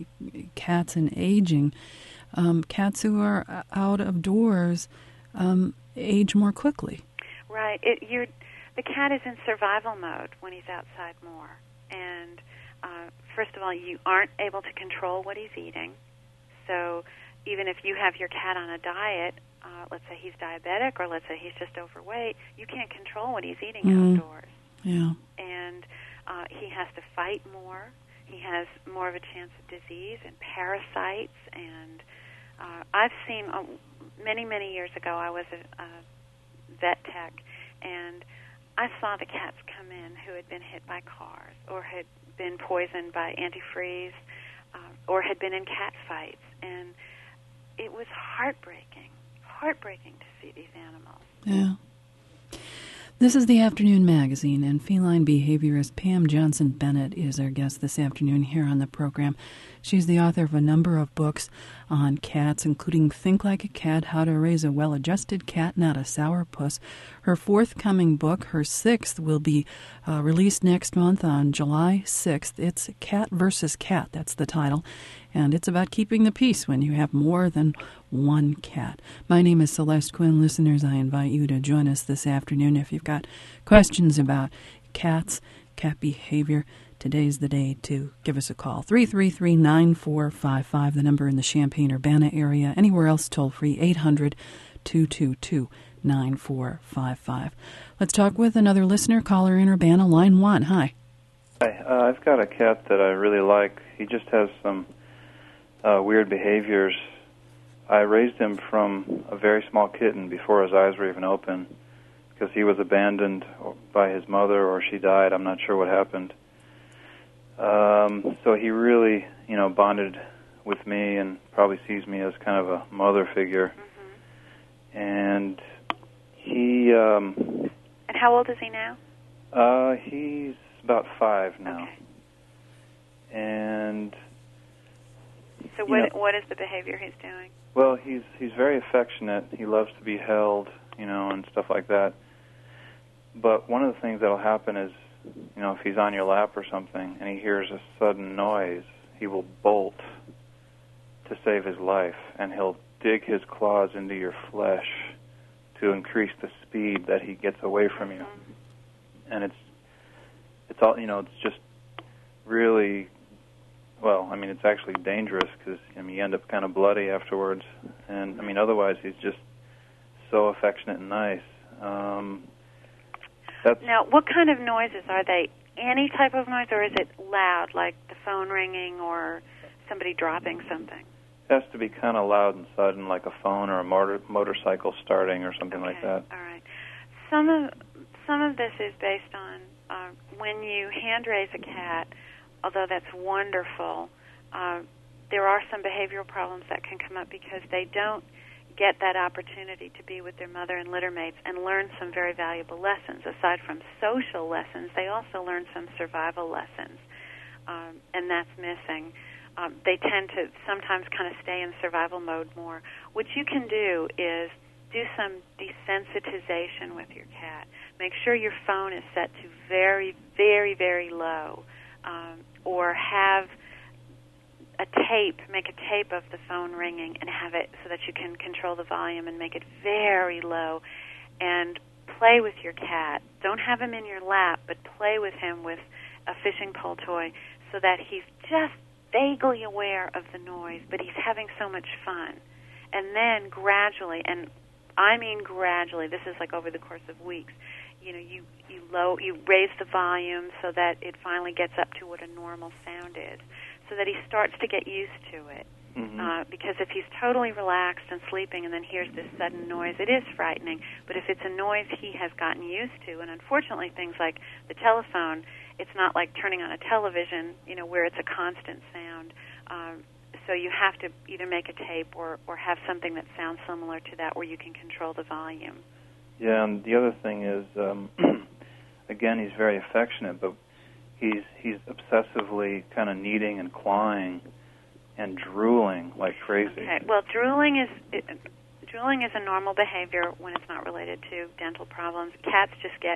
[SPEAKER 2] cats and aging, um, cats who are out of doors um, age more quickly.
[SPEAKER 3] Right. It, you're, the cat is in survival mode when he's outside more. And uh, first of all, you aren't able to control what he's eating. So even if you have your cat on a diet, uh, let's say he's diabetic or let's say he's just overweight, you can't control what he's eating
[SPEAKER 2] mm.
[SPEAKER 3] outdoors.
[SPEAKER 2] Yeah.
[SPEAKER 3] And uh, he has to fight more. He has more of a chance of disease and parasites. And uh, I've seen, uh, many, many years ago, I was a, a vet tech, and I saw the cats come in who had been hit by cars or had been poisoned by antifreeze uh, or had been in cat fights. And it was heartbreaking, heartbreaking to see these animals.
[SPEAKER 2] Yeah. This is the Afternoon Magazine, and feline behaviorist Pam Johnson-Bennett is our guest this afternoon here on the program. She's the author of a number of books on cats, including Think Like a Cat, How to Raise a Well-Adjusted Cat, Not a Sourpuss. Her forthcoming book, her sixth, will be uh, released next month on July sixth. It's Cat versus Cat, that's the title, and it's about keeping the peace when you have more than one cat. My name is Celeste Quinn. Listeners, I invite you to join us this afternoon if you've got questions about cats, cat behavior. Today's the day to give us a call. three three three, nine four five five, the number in the Champaign-Urbana area. Anywhere else, toll free, eight hundred, two two two, nine four five five. Let's talk with another listener, caller in Urbana, line one. Hi.
[SPEAKER 10] Hi. Uh, I've got a cat that I really like. He just has some uh, weird behaviors. I raised him from a very small kitten before his eyes were even open because he was abandoned by his mother or she died. I'm not sure what happened. Um, so he really, you know, bonded with me and probably sees me as kind of a mother figure.
[SPEAKER 3] Mm-hmm.
[SPEAKER 10] And he... Um,
[SPEAKER 3] and how old is he now?
[SPEAKER 10] Uh, he's about five now.
[SPEAKER 3] Okay.
[SPEAKER 10] And...
[SPEAKER 3] So what
[SPEAKER 10] know,
[SPEAKER 3] what is the behavior he's doing?
[SPEAKER 10] Well, he's he's very affectionate. He loves to be held, you know, and stuff like that. But one of the things that'll happen is, you know, if he's on your lap or something and he hears a sudden noise, he will bolt to save his life, and he'll dig his claws into your flesh to increase the speed that he gets away from you. And it's it's all, you know, it's just really, well, I mean, it's actually dangerous because, I mean, you end up kind of bloody afterwards. And, I mean, otherwise he's just so affectionate and nice. Um, that's
[SPEAKER 3] now, what kind of noises? Are they any type of noise, or is it loud, like the phone ringing or somebody dropping something?
[SPEAKER 10] It has to be kind of loud and sudden, like a phone or a motor, motorcycle starting or something
[SPEAKER 3] okay.
[SPEAKER 10] like that.
[SPEAKER 3] All right. Some of some of this is based on uh, when you hand raise a cat. Although that's wonderful, uh, there are some behavioral problems that can come up because they don't get that opportunity to be with their mother and litter mates and learn some very valuable lessons. Aside from social lessons, they also learn some survival lessons, um, and that's missing. Um, they tend to sometimes kind of stay in survival mode more. What you can do is do some desensitization with your cat. Make sure your phone is set to very, very, very low. Um, or have a tape, make a tape of the phone ringing and have it so that you can control the volume and make it very low, and play with your cat. Don't have him in your lap, but play with him with a fishing pole toy so that he's just vaguely aware of the noise, but he's having so much fun. And then gradually, and I mean gradually, this is like over the course of weeks, you know, you, you low, you raise the volume so that it finally gets up to what a normal sound is, so that he starts to get used to it. Mm-hmm. Uh, because if he's totally relaxed and sleeping and then hears this sudden noise, it is frightening. But if it's a noise he has gotten used to, and unfortunately things like the telephone, it's not like turning on a television, you know, where it's a constant sound. Um, so you have to either make a tape or, or have something that sounds similar to that where you can control the volume.
[SPEAKER 10] Yeah, and the other thing is, um, again, he's very affectionate, but he's he's obsessively kind of kneading and clawing and drooling like crazy.
[SPEAKER 3] Okay. Well, drooling is it, drooling is a normal behavior when it's not related to dental problems. Cats just get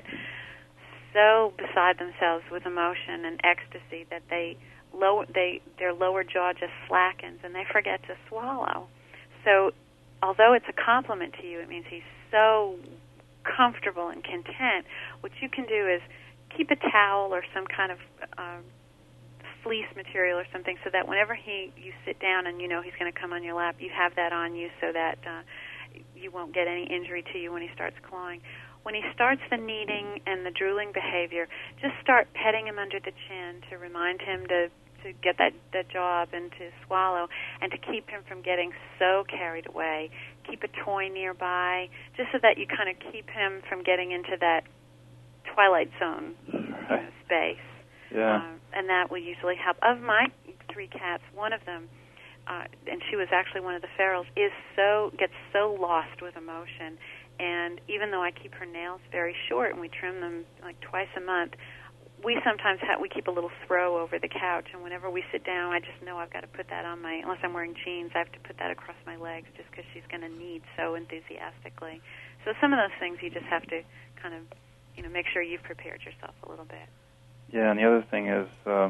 [SPEAKER 3] so beside themselves with emotion and ecstasy that they lower they their lower jaw just slackens and they forget to swallow. So, although it's a compliment to you, it means he's so comfortable and content. What you can do is keep a towel or some kind of uh, fleece material or something so that whenever he you sit down and you know he's going to come on your lap, you have that on you so that uh, you won't get any injury to you when he starts clawing. When he starts the kneading and the drooling behavior, just start petting him under the chin to remind him to to get that, that jaw up and to swallow, and to keep him from getting so carried away. Keep a toy nearby, just so that you kind of keep him from getting into that Twilight Zone
[SPEAKER 10] right.
[SPEAKER 3] uh, space.
[SPEAKER 10] Yeah.
[SPEAKER 3] Uh, and that will usually help. Of my three cats, one of them, uh, and she was actually one of the ferals, is so gets so lost with emotion. And even though I keep her nails very short and we trim them like twice a month, we sometimes have, we keep a little throw over the couch, and whenever we sit down, I just know I've got to put that on my, unless I'm wearing jeans, I have to put that across my legs just because she's going to knead so enthusiastically. So some of those things you just have to kind of, you know, make sure you've prepared yourself a little bit.
[SPEAKER 10] Yeah, and the other thing is um,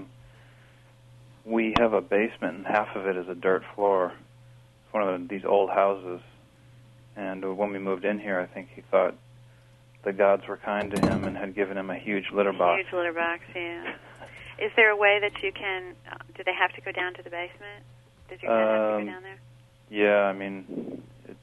[SPEAKER 10] we have a basement, and half of it is a dirt floor. It's one of the, these old houses, and when we moved in here, I think he thought the gods were kind to him and had given him a huge litter box.
[SPEAKER 3] Huge litter box, yeah. Is there a way that you can, uh, do they have to go down to the basement? Did your cat um, have to go down there?
[SPEAKER 10] Yeah, I mean, it's,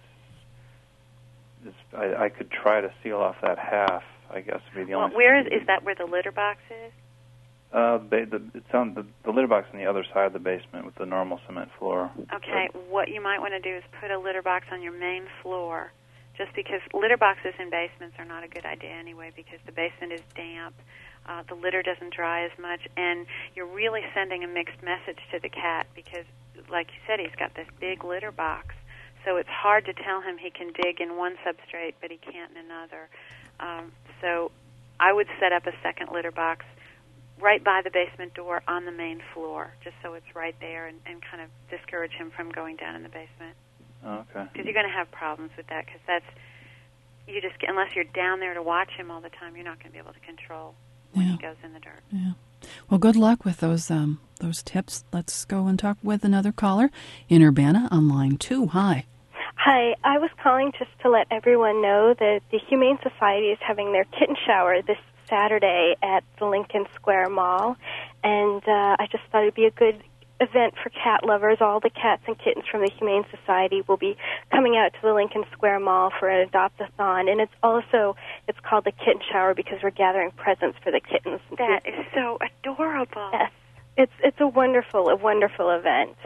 [SPEAKER 10] it's I, I could try to seal off that half, I guess, would be the
[SPEAKER 3] well,
[SPEAKER 10] only...
[SPEAKER 3] Where is, is that where the litter box is?
[SPEAKER 10] Uh, the, the, it's on the, the litter box on the other side of the basement with the normal cement floor.
[SPEAKER 3] Okay,
[SPEAKER 10] but,
[SPEAKER 3] what you might want to do is put a litter box on your main floor, just because litter boxes in basements are not a good idea anyway, because the basement is damp, uh, the litter doesn't dry as much, and you're really sending a mixed message to the cat because, like you said, he's got this big litter box, so it's hard to tell him he can dig in one substrate, but he can't in another. Um, so I would set up a second litter box right by the basement door on the main floor, just so it's right there, and, and kind of discourage him from going down in the basement.
[SPEAKER 10] Oh, okay.
[SPEAKER 3] Because you're going to have problems with that. Because that's you just unless you're down there to watch him all the time, you're not going to be able to control when
[SPEAKER 2] Yeah.
[SPEAKER 3] he goes in the dirt.
[SPEAKER 2] Yeah. Well, good luck with those um, those tips. Let's go and talk with another caller in Urbana on line two. Hi.
[SPEAKER 11] Hi, I was calling just to let everyone know that the Humane Society is having their kitten shower this Saturday at the Lincoln Square Mall, and uh, I just thought it'd be a good event for cat lovers. All the cats and kittens from the Humane Society will be coming out to the Lincoln Square Mall for an adopt-a-thon, and it's also, it's called the Kitten Shower because we're gathering presents for the kittens.
[SPEAKER 3] That is so adorable.
[SPEAKER 11] Yes. It's, it's a wonderful, a wonderful event.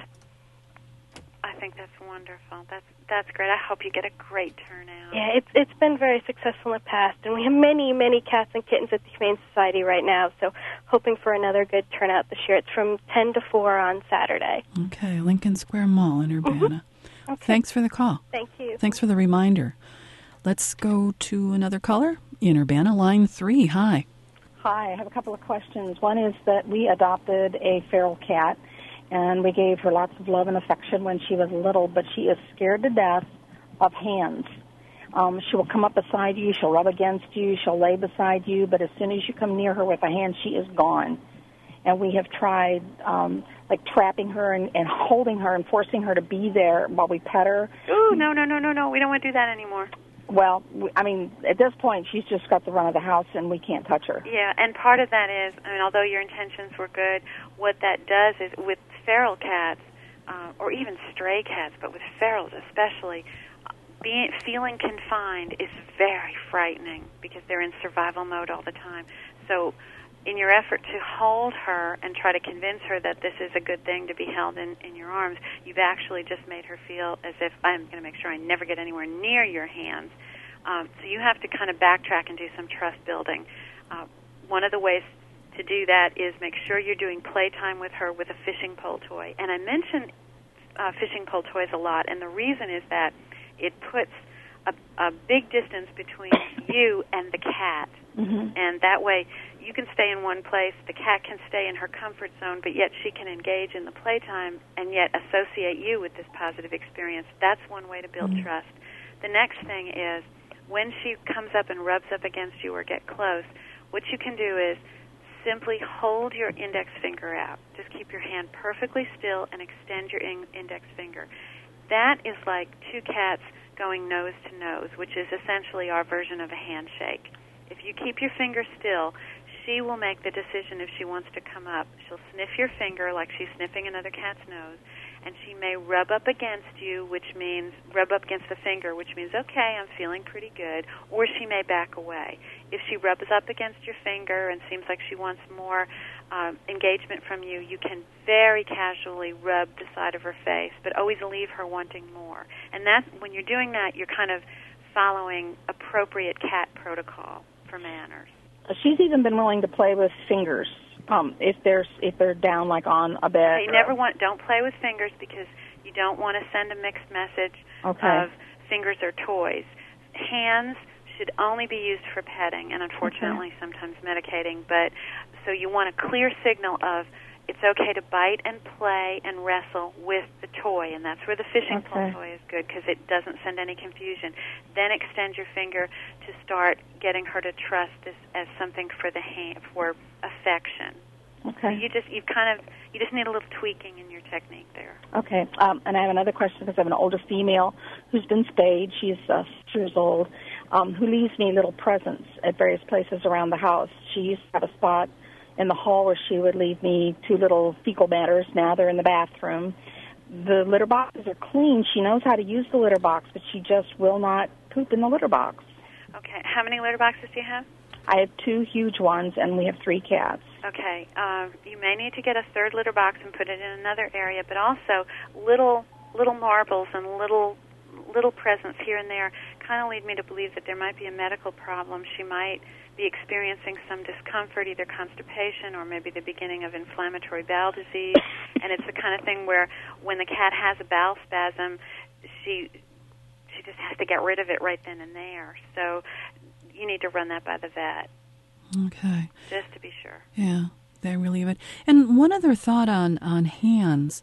[SPEAKER 3] I think that's wonderful. That's that's great. I hope you get a great turnout.
[SPEAKER 11] Yeah, it's it's been very successful in the past, and we have many, many cats and kittens at the Humane Society right now, so hoping for another good turnout this year. It's from ten to four on Saturday.
[SPEAKER 2] Okay, Lincoln Square Mall in Urbana.
[SPEAKER 11] Mm-hmm. Okay.
[SPEAKER 2] Thanks for the call.
[SPEAKER 11] Thank you.
[SPEAKER 2] Thanks for the reminder. Let's go to another caller in Urbana, line three. Hi.
[SPEAKER 12] Hi, I have a couple of questions. One is that we adopted a feral cat, and we gave her lots of love and affection when she was little, but she is scared to death of hands. Um, she will come up beside you, she'll rub against you, she'll lay beside you, but as soon as you come near her with a hand, she is gone. And we have tried, um, like, trapping her and, and holding her and forcing her to be there while we pet her.
[SPEAKER 3] Ooh, no, no, no, no, no. We don't want to do that anymore.
[SPEAKER 12] Well, we, I mean, at this point, she's just got the run of the house, and we can't touch her.
[SPEAKER 3] Yeah, and part of that is, I mean, although your intentions were good, what that does is with feral cats, uh, or even stray cats, but with ferals especially, being feeling confined is very frightening because they're in survival mode all the time. So in your effort to hold her and try to convince her that this is a good thing to be held in, in your arms, you've actually just made her feel as if I'm going to make sure I never get anywhere near your hands. Um, so you have to kind of backtrack and do some trust building. Uh, one of the ways to do that is make sure you're doing playtime with her with a fishing pole toy. And I mention uh, fishing pole toys a lot, and the reason is that it puts a, a big distance between you and the cat.
[SPEAKER 12] Mm-hmm.
[SPEAKER 3] And that way you can stay in one place, the cat can stay in her comfort zone, but yet she can engage in the playtime and yet associate you with this positive experience. That's one way to build
[SPEAKER 12] Mm-hmm.
[SPEAKER 3] trust. The next thing is when she comes up and rubs up against you or get close, what you can do is simply hold your index finger out. Just keep your hand perfectly still and extend your in- index finger. That is like two cats going nose to nose, which is essentially our version of a handshake. If you keep your finger still, she will make the decision if she wants to come up. She'll sniff your finger like she's sniffing another cat's nose, and she may rub up against you, which means rub up against the finger, which means, okay, I'm feeling pretty good, or she may back away. If she rubs up against your finger and seems like she wants more um, engagement from you, you can very casually rub the side of her face, but always leave her wanting more. And that, when you're doing that, you're kind of following appropriate cat protocol for manners.
[SPEAKER 12] She's even been willing to play with fingers um, if they're if they're down like on a bed.
[SPEAKER 3] You never want. Don't play with fingers because you don't want to send a mixed message
[SPEAKER 12] Okay.
[SPEAKER 3] of fingers are toys. Hands should only be used for petting and unfortunately
[SPEAKER 12] Okay.
[SPEAKER 3] sometimes medicating. But so you want a clear signal of it's okay to bite and play and wrestle with the toy, and that's where the fishing pole
[SPEAKER 12] Okay.
[SPEAKER 3] toy is good because it doesn't send any confusion. Then extend your finger to start getting her to trust this as something for the hand, for affection.
[SPEAKER 12] Okay.
[SPEAKER 3] So you just you kind of you just need a little tweaking in your technique there.
[SPEAKER 12] Okay, um, and I have another question because I have an older female who's been spayed. She's uh, six years old, um, who leaves me little presents at various places around the house. She used to have a spot in the hall where she would leave me two little fecal matters. Now they're in the bathroom. The litter boxes are clean. She knows how to use the litter box, but she just will not poop in the litter box.
[SPEAKER 3] Okay. How many litter boxes do you have?
[SPEAKER 12] I have two huge ones, and we have three cats.
[SPEAKER 3] Okay. Uh, you may need to get a third litter box and put it in another area, but also little little marbles and little little presents here and there kind of lead me to believe that there might be a medical problem. She might be experiencing some discomfort, either constipation or maybe the beginning of inflammatory bowel disease. And it's the kind of thing where when the cat has a bowel spasm, she she just has to get rid of it right then and there. So you need to run that by the vet.
[SPEAKER 2] Okay.
[SPEAKER 3] Just to be sure.
[SPEAKER 2] Yeah, they relieve it. And one other thought on, on hands.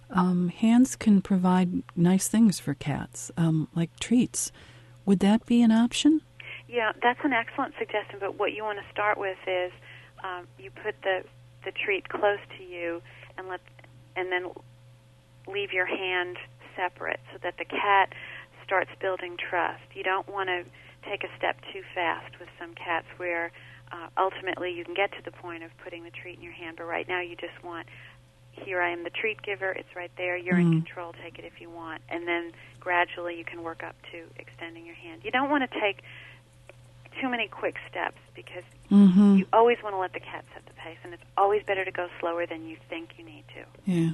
[SPEAKER 2] um, hands can provide nice things for cats, um, like treats. Would that be an option?
[SPEAKER 3] Yeah, that's an excellent suggestion, but what you want to start with is um, you put the, the treat close to you and let and then leave your hand separate so that the cat starts building trust. You don't want to take a step too fast with some cats where uh, ultimately you can get to the point of putting the treat in your hand, but right now you just want, here I am the treat giver, it's right there, you're mm. in control, take it if you want, and then gradually you can work up to extending your hand. You don't want to take too many quick steps because mm-hmm. you always want to let the cat set the pace, and it's always better to go slower than you think you need to.
[SPEAKER 2] Yeah.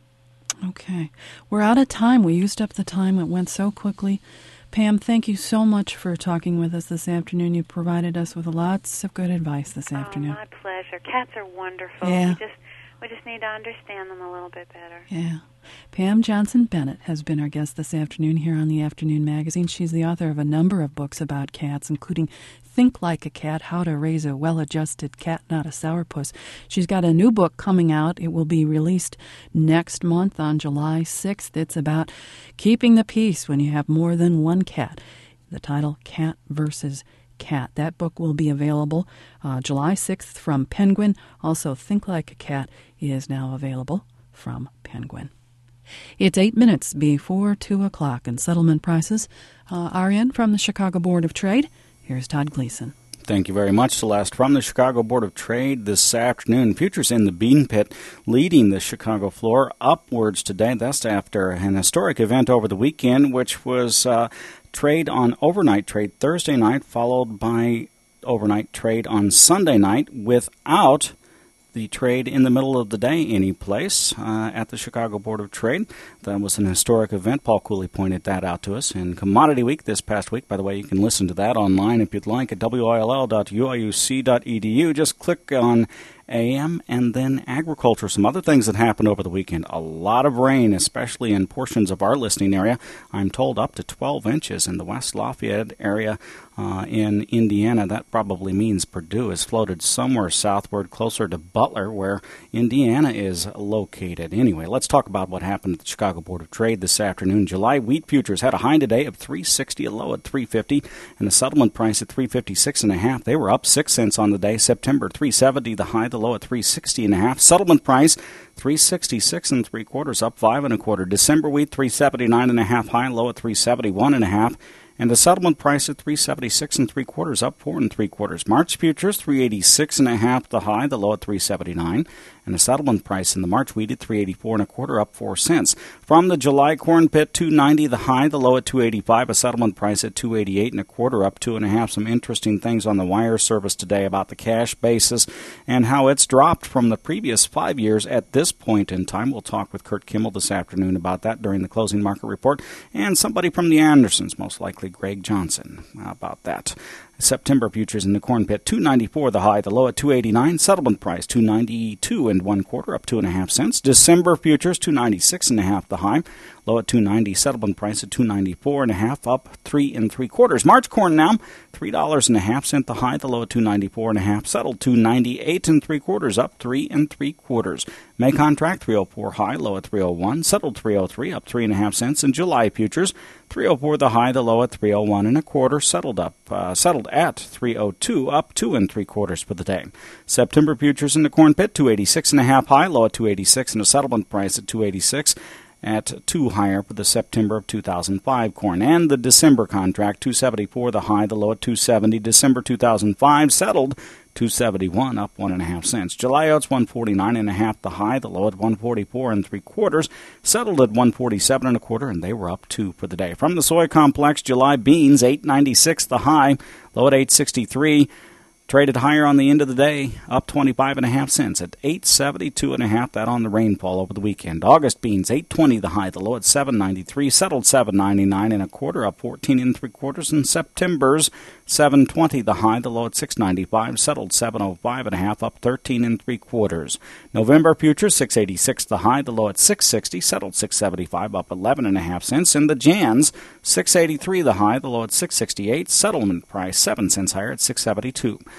[SPEAKER 2] Okay. We're out of time. We used up the time. It went so quickly. Pam, thank you so much for talking with us this afternoon. You provided us with lots of good advice this afternoon.
[SPEAKER 3] Oh, my pleasure. Cats are wonderful.
[SPEAKER 2] Yeah.
[SPEAKER 3] We just, we just need to understand them a little bit better.
[SPEAKER 2] Yeah. Pam Johnson-Bennett has been our guest this afternoon here on the Afternoon Magazine. She's the author of a number of books about cats, including Think Like a Cat, How to Raise a Well-Adjusted Cat, Not a Sourpuss. She's got a new book coming out. It will be released next month on July sixth. It's about keeping the peace when you have more than one cat. The title, Cat versus Cat. That book will be available uh, July sixth from Penguin. Also, Think Like a Cat is now available from Penguin. It's eight minutes before two o'clock, and settlement prices uh, are in from the Chicago Board of Trade. Here's Todd Gleason.
[SPEAKER 13] Thank you very much, Celeste. From the Chicago Board of Trade this afternoon, futures in the bean pit leading the Chicago floor upwards today. That's after an historic event over the weekend, which was uh, trade on overnight trade Thursday night, followed by overnight trade on Sunday night without the trade in the middle of the day any place uh, at the Chicago Board of Trade. That was an historic event. Paul Cooley pointed that out to us. In Commodity Week this past week, by the way, you can listen to that online if you'd like at W I L L dot U I U C dot E D U. Just click on A M and then agriculture. Some other things that happened over the weekend. A lot of rain, especially in portions of our listening area. I'm told up to twelve inches in the West Lafayette area uh, in Indiana. That probably means Purdue has floated somewhere southward closer to Butler, where Indiana is located. Anyway, let's talk about what happened at the Chicago Board of Trade this afternoon. July wheat futures had a high today of three sixty, a low at three fifty, and a settlement price at three fifty-six and a half. They were up six cents on the day. September three seventy, the high, the low at three sixty and a half. Settlement price three sixty-six and three quarters, up five and a quarter. December wheat three seventy-nine and a half, high, low at three seventy-one and a half. And the settlement price at three seventy-six and three quarters, up four and three quarters. March futures three eighty-six and a half, the high, the low at three seventy-nine, and the settlement price in the March wheat at three eighty-four and a quarter, up four cents. From the July corn pit, two ninety, the high, the low at two eighty-five, a settlement price at two eighty-eight and a quarter, up two and a half. Some interesting things on the wire service today about the cash basis and how it's dropped from the previous five years at this point in time. We'll talk with Kurt Kimmel this afternoon about that during the closing market report, and somebody from the Andersons, most likely Greg Johnson. How about that? September futures in the corn pit, two ninety-four the high, the low at two eighty-nine. Settlement price two ninety-two and one quarter, up two and a half cents. December futures two ninety-six and a half the high, low at two ninety. Settlement price at two ninety-four and a half, up three and three quarters. March corn now three dollars and a half cent the high, the low at two ninety-four and a half. Settled two ninety-eight and three quarters, up three and three quarters. May contract three oh four high, low at three oh one. Settled three oh three, up three and a half cents. And July futures three oh four the high, the low at three oh one and a quarter. Settled up, uh, settled at three oh two, up two and three quarters for the day. September futures in the corn pit, two eighty-six and a half high, low at two eighty-six, and a settlement price at two eighty-six, at two higher for the September of two thousand five corn. And the December contract, two seventy-four the high, the low at two seventy. December two thousand five settled two seventy-one, up one and a half cents. July oats one forty-nine and a half the high, the low at one forty-four and three quarters, settled at one forty-seven and a quarter, and they were up two for the day. From the soy complex, July beans eight ninety-six the high, low at eight sixty-three. Traded higher on the end of the day, up twenty-five and a half cents at eight seventy-two and a half. That on the rainfall over the weekend. August beans eight twenty the high, the low at seven ninety-three, settled seven ninety-nine and a quarter, up fourteen and three quarters. And September's seven twenty the high, the low at six ninety-five, settled seven oh five and a half, up thirteen and three quarters. November futures six eighty-six the high, the low at six sixty, settled six seventy-five, up eleven and a half cents. And the Jans six eighty-three the high, the low at six sixty-eight, settlement price seven cents higher at six seventy-two.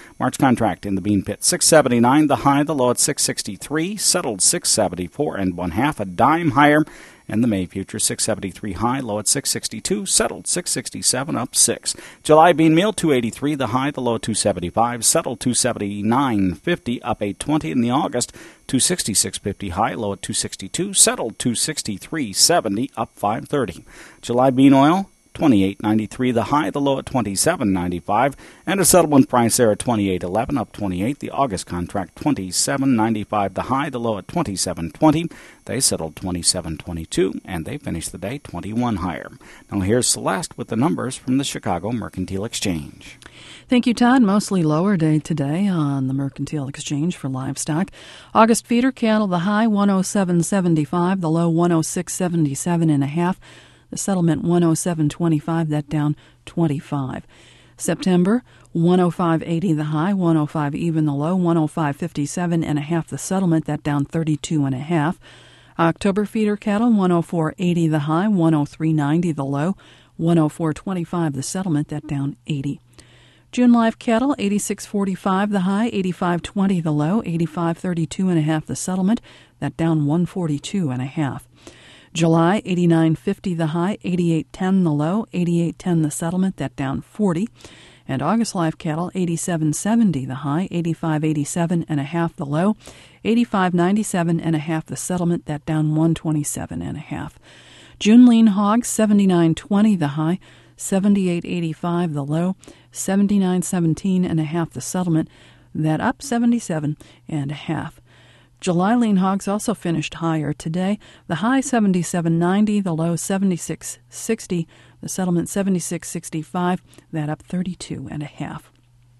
[SPEAKER 13] March contract in the Bean Pit, six seventy-nine. The high, the low at six sixty-three, settled six seventy-four and one half, a dime higher. And the May future, six seventy-three high, low at six sixty-two, settled six sixty-seven, up six. July bean meal, two eighty-three, the high, the low at two seventy-five, settled two seventy-nine fifty, up eight twenty. In the August, two sixty-six fifty high, low at two sixty-two, settled two sixty-three seventy, up five thirty. July bean oil, twenty-eight ninety-three, the high, the low at twenty-seven ninety-five, and a settlement price there at twenty-eight eleven, up twenty-eight. The August contract, twenty-seven ninety-five, the high, the low at twenty-seven twenty. They settled twenty-seven twenty-two, and they finished the day twenty-one higher. Now here's Celeste with the numbers from the Chicago Mercantile Exchange.
[SPEAKER 2] Thank you, Todd. Mostly lower day today on the Mercantile Exchange for livestock. August feeder cattle, the high one oh seven seventy-five, the low one oh six seventy-seven and a half. The settlement one oh seven twenty-five, that down twenty-five. September one oh five eighty the high, one oh five even the low, one oh five fifty-seven and a half the settlement, that down thirty-two and a half. October feeder cattle one oh four eighty the high, one oh three ninety the low, one oh four twenty-five the settlement, that down eighty. June live cattle eighty-six forty-five the high, eighty-five twenty the low, eighty-five thirty-two and a half the settlement, that down one forty-two and a half. July, eighty-nine fifty the high, eighty-eight ten the low, eighty-eight ten the settlement, that down forty. And August live cattle, eighty-seven seventy the high, eighty-five eighty-seven and a half the low, eighty-five ninety-seven and a half the settlement, that down one twenty-seven and a half. June lean hogs, seventy-nine twenty the high, seventy-eight eighty-five the low, seventy-nine seventeen and a half the settlement, that up seventy-seven and a half. July lean hogs also finished higher today. The high seventy-seven ninety, the low seventy-six sixty, the settlement seventy-six sixty-five, that up thirty-two and a half.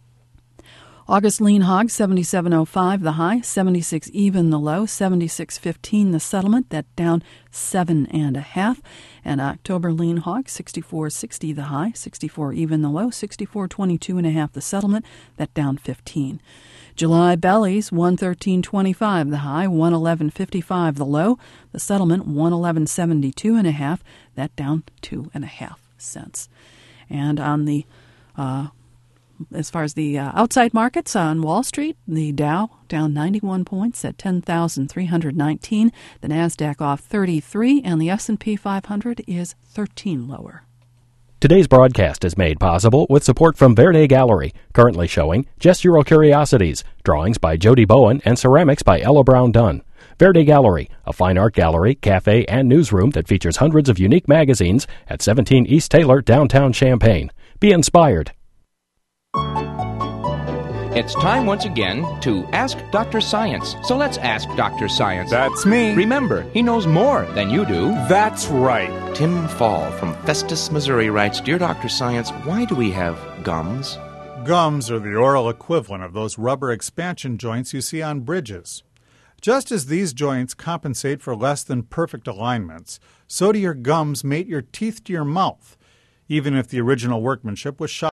[SPEAKER 2] August lean hogs seventy-seven oh five, the high seventy-six even, the low seventy-six fifteen, the settlement, that down seven and a half. And October lean hogs sixty-four sixty, the high sixty-four even, the low sixty-four twenty-two and a half, the settlement, that down fifteen. July bellies, one thirteen twenty-five the high, one eleven fifty-five the low, the settlement one eleven seventy-two and a half, that down two and a half cents. And on the uh, as far as the uh, outside markets on Wall Street, the Dow down ninety-one points at ten thousand three hundred nineteen, the Nasdaq off thirty-three, and the S and P five hundred is thirteen lower.
[SPEAKER 1] Today's broadcast is made possible with support from Verde Gallery, currently showing Gestural Curiosities, drawings by Jody Bowen, and ceramics by Ella Brown Dunn. Verde Gallery, a fine art gallery, cafe, and newsroom that features hundreds of unique magazines at seventeen East Taylor, downtown Champaign. Be inspired.
[SPEAKER 14] It's time once again to Ask Doctor Science. So let's ask Doctor Science.
[SPEAKER 15] That's me.
[SPEAKER 14] Remember, he knows more than you do.
[SPEAKER 15] That's right.
[SPEAKER 14] Tim Fall from Festus, Missouri writes, Dear Doctor Science, why do we have gums?
[SPEAKER 15] Gums are the oral equivalent of those rubber expansion joints you see on bridges. Just as these joints compensate for less than perfect alignments, so do your gums mate your teeth to your mouth, even if the original workmanship was shot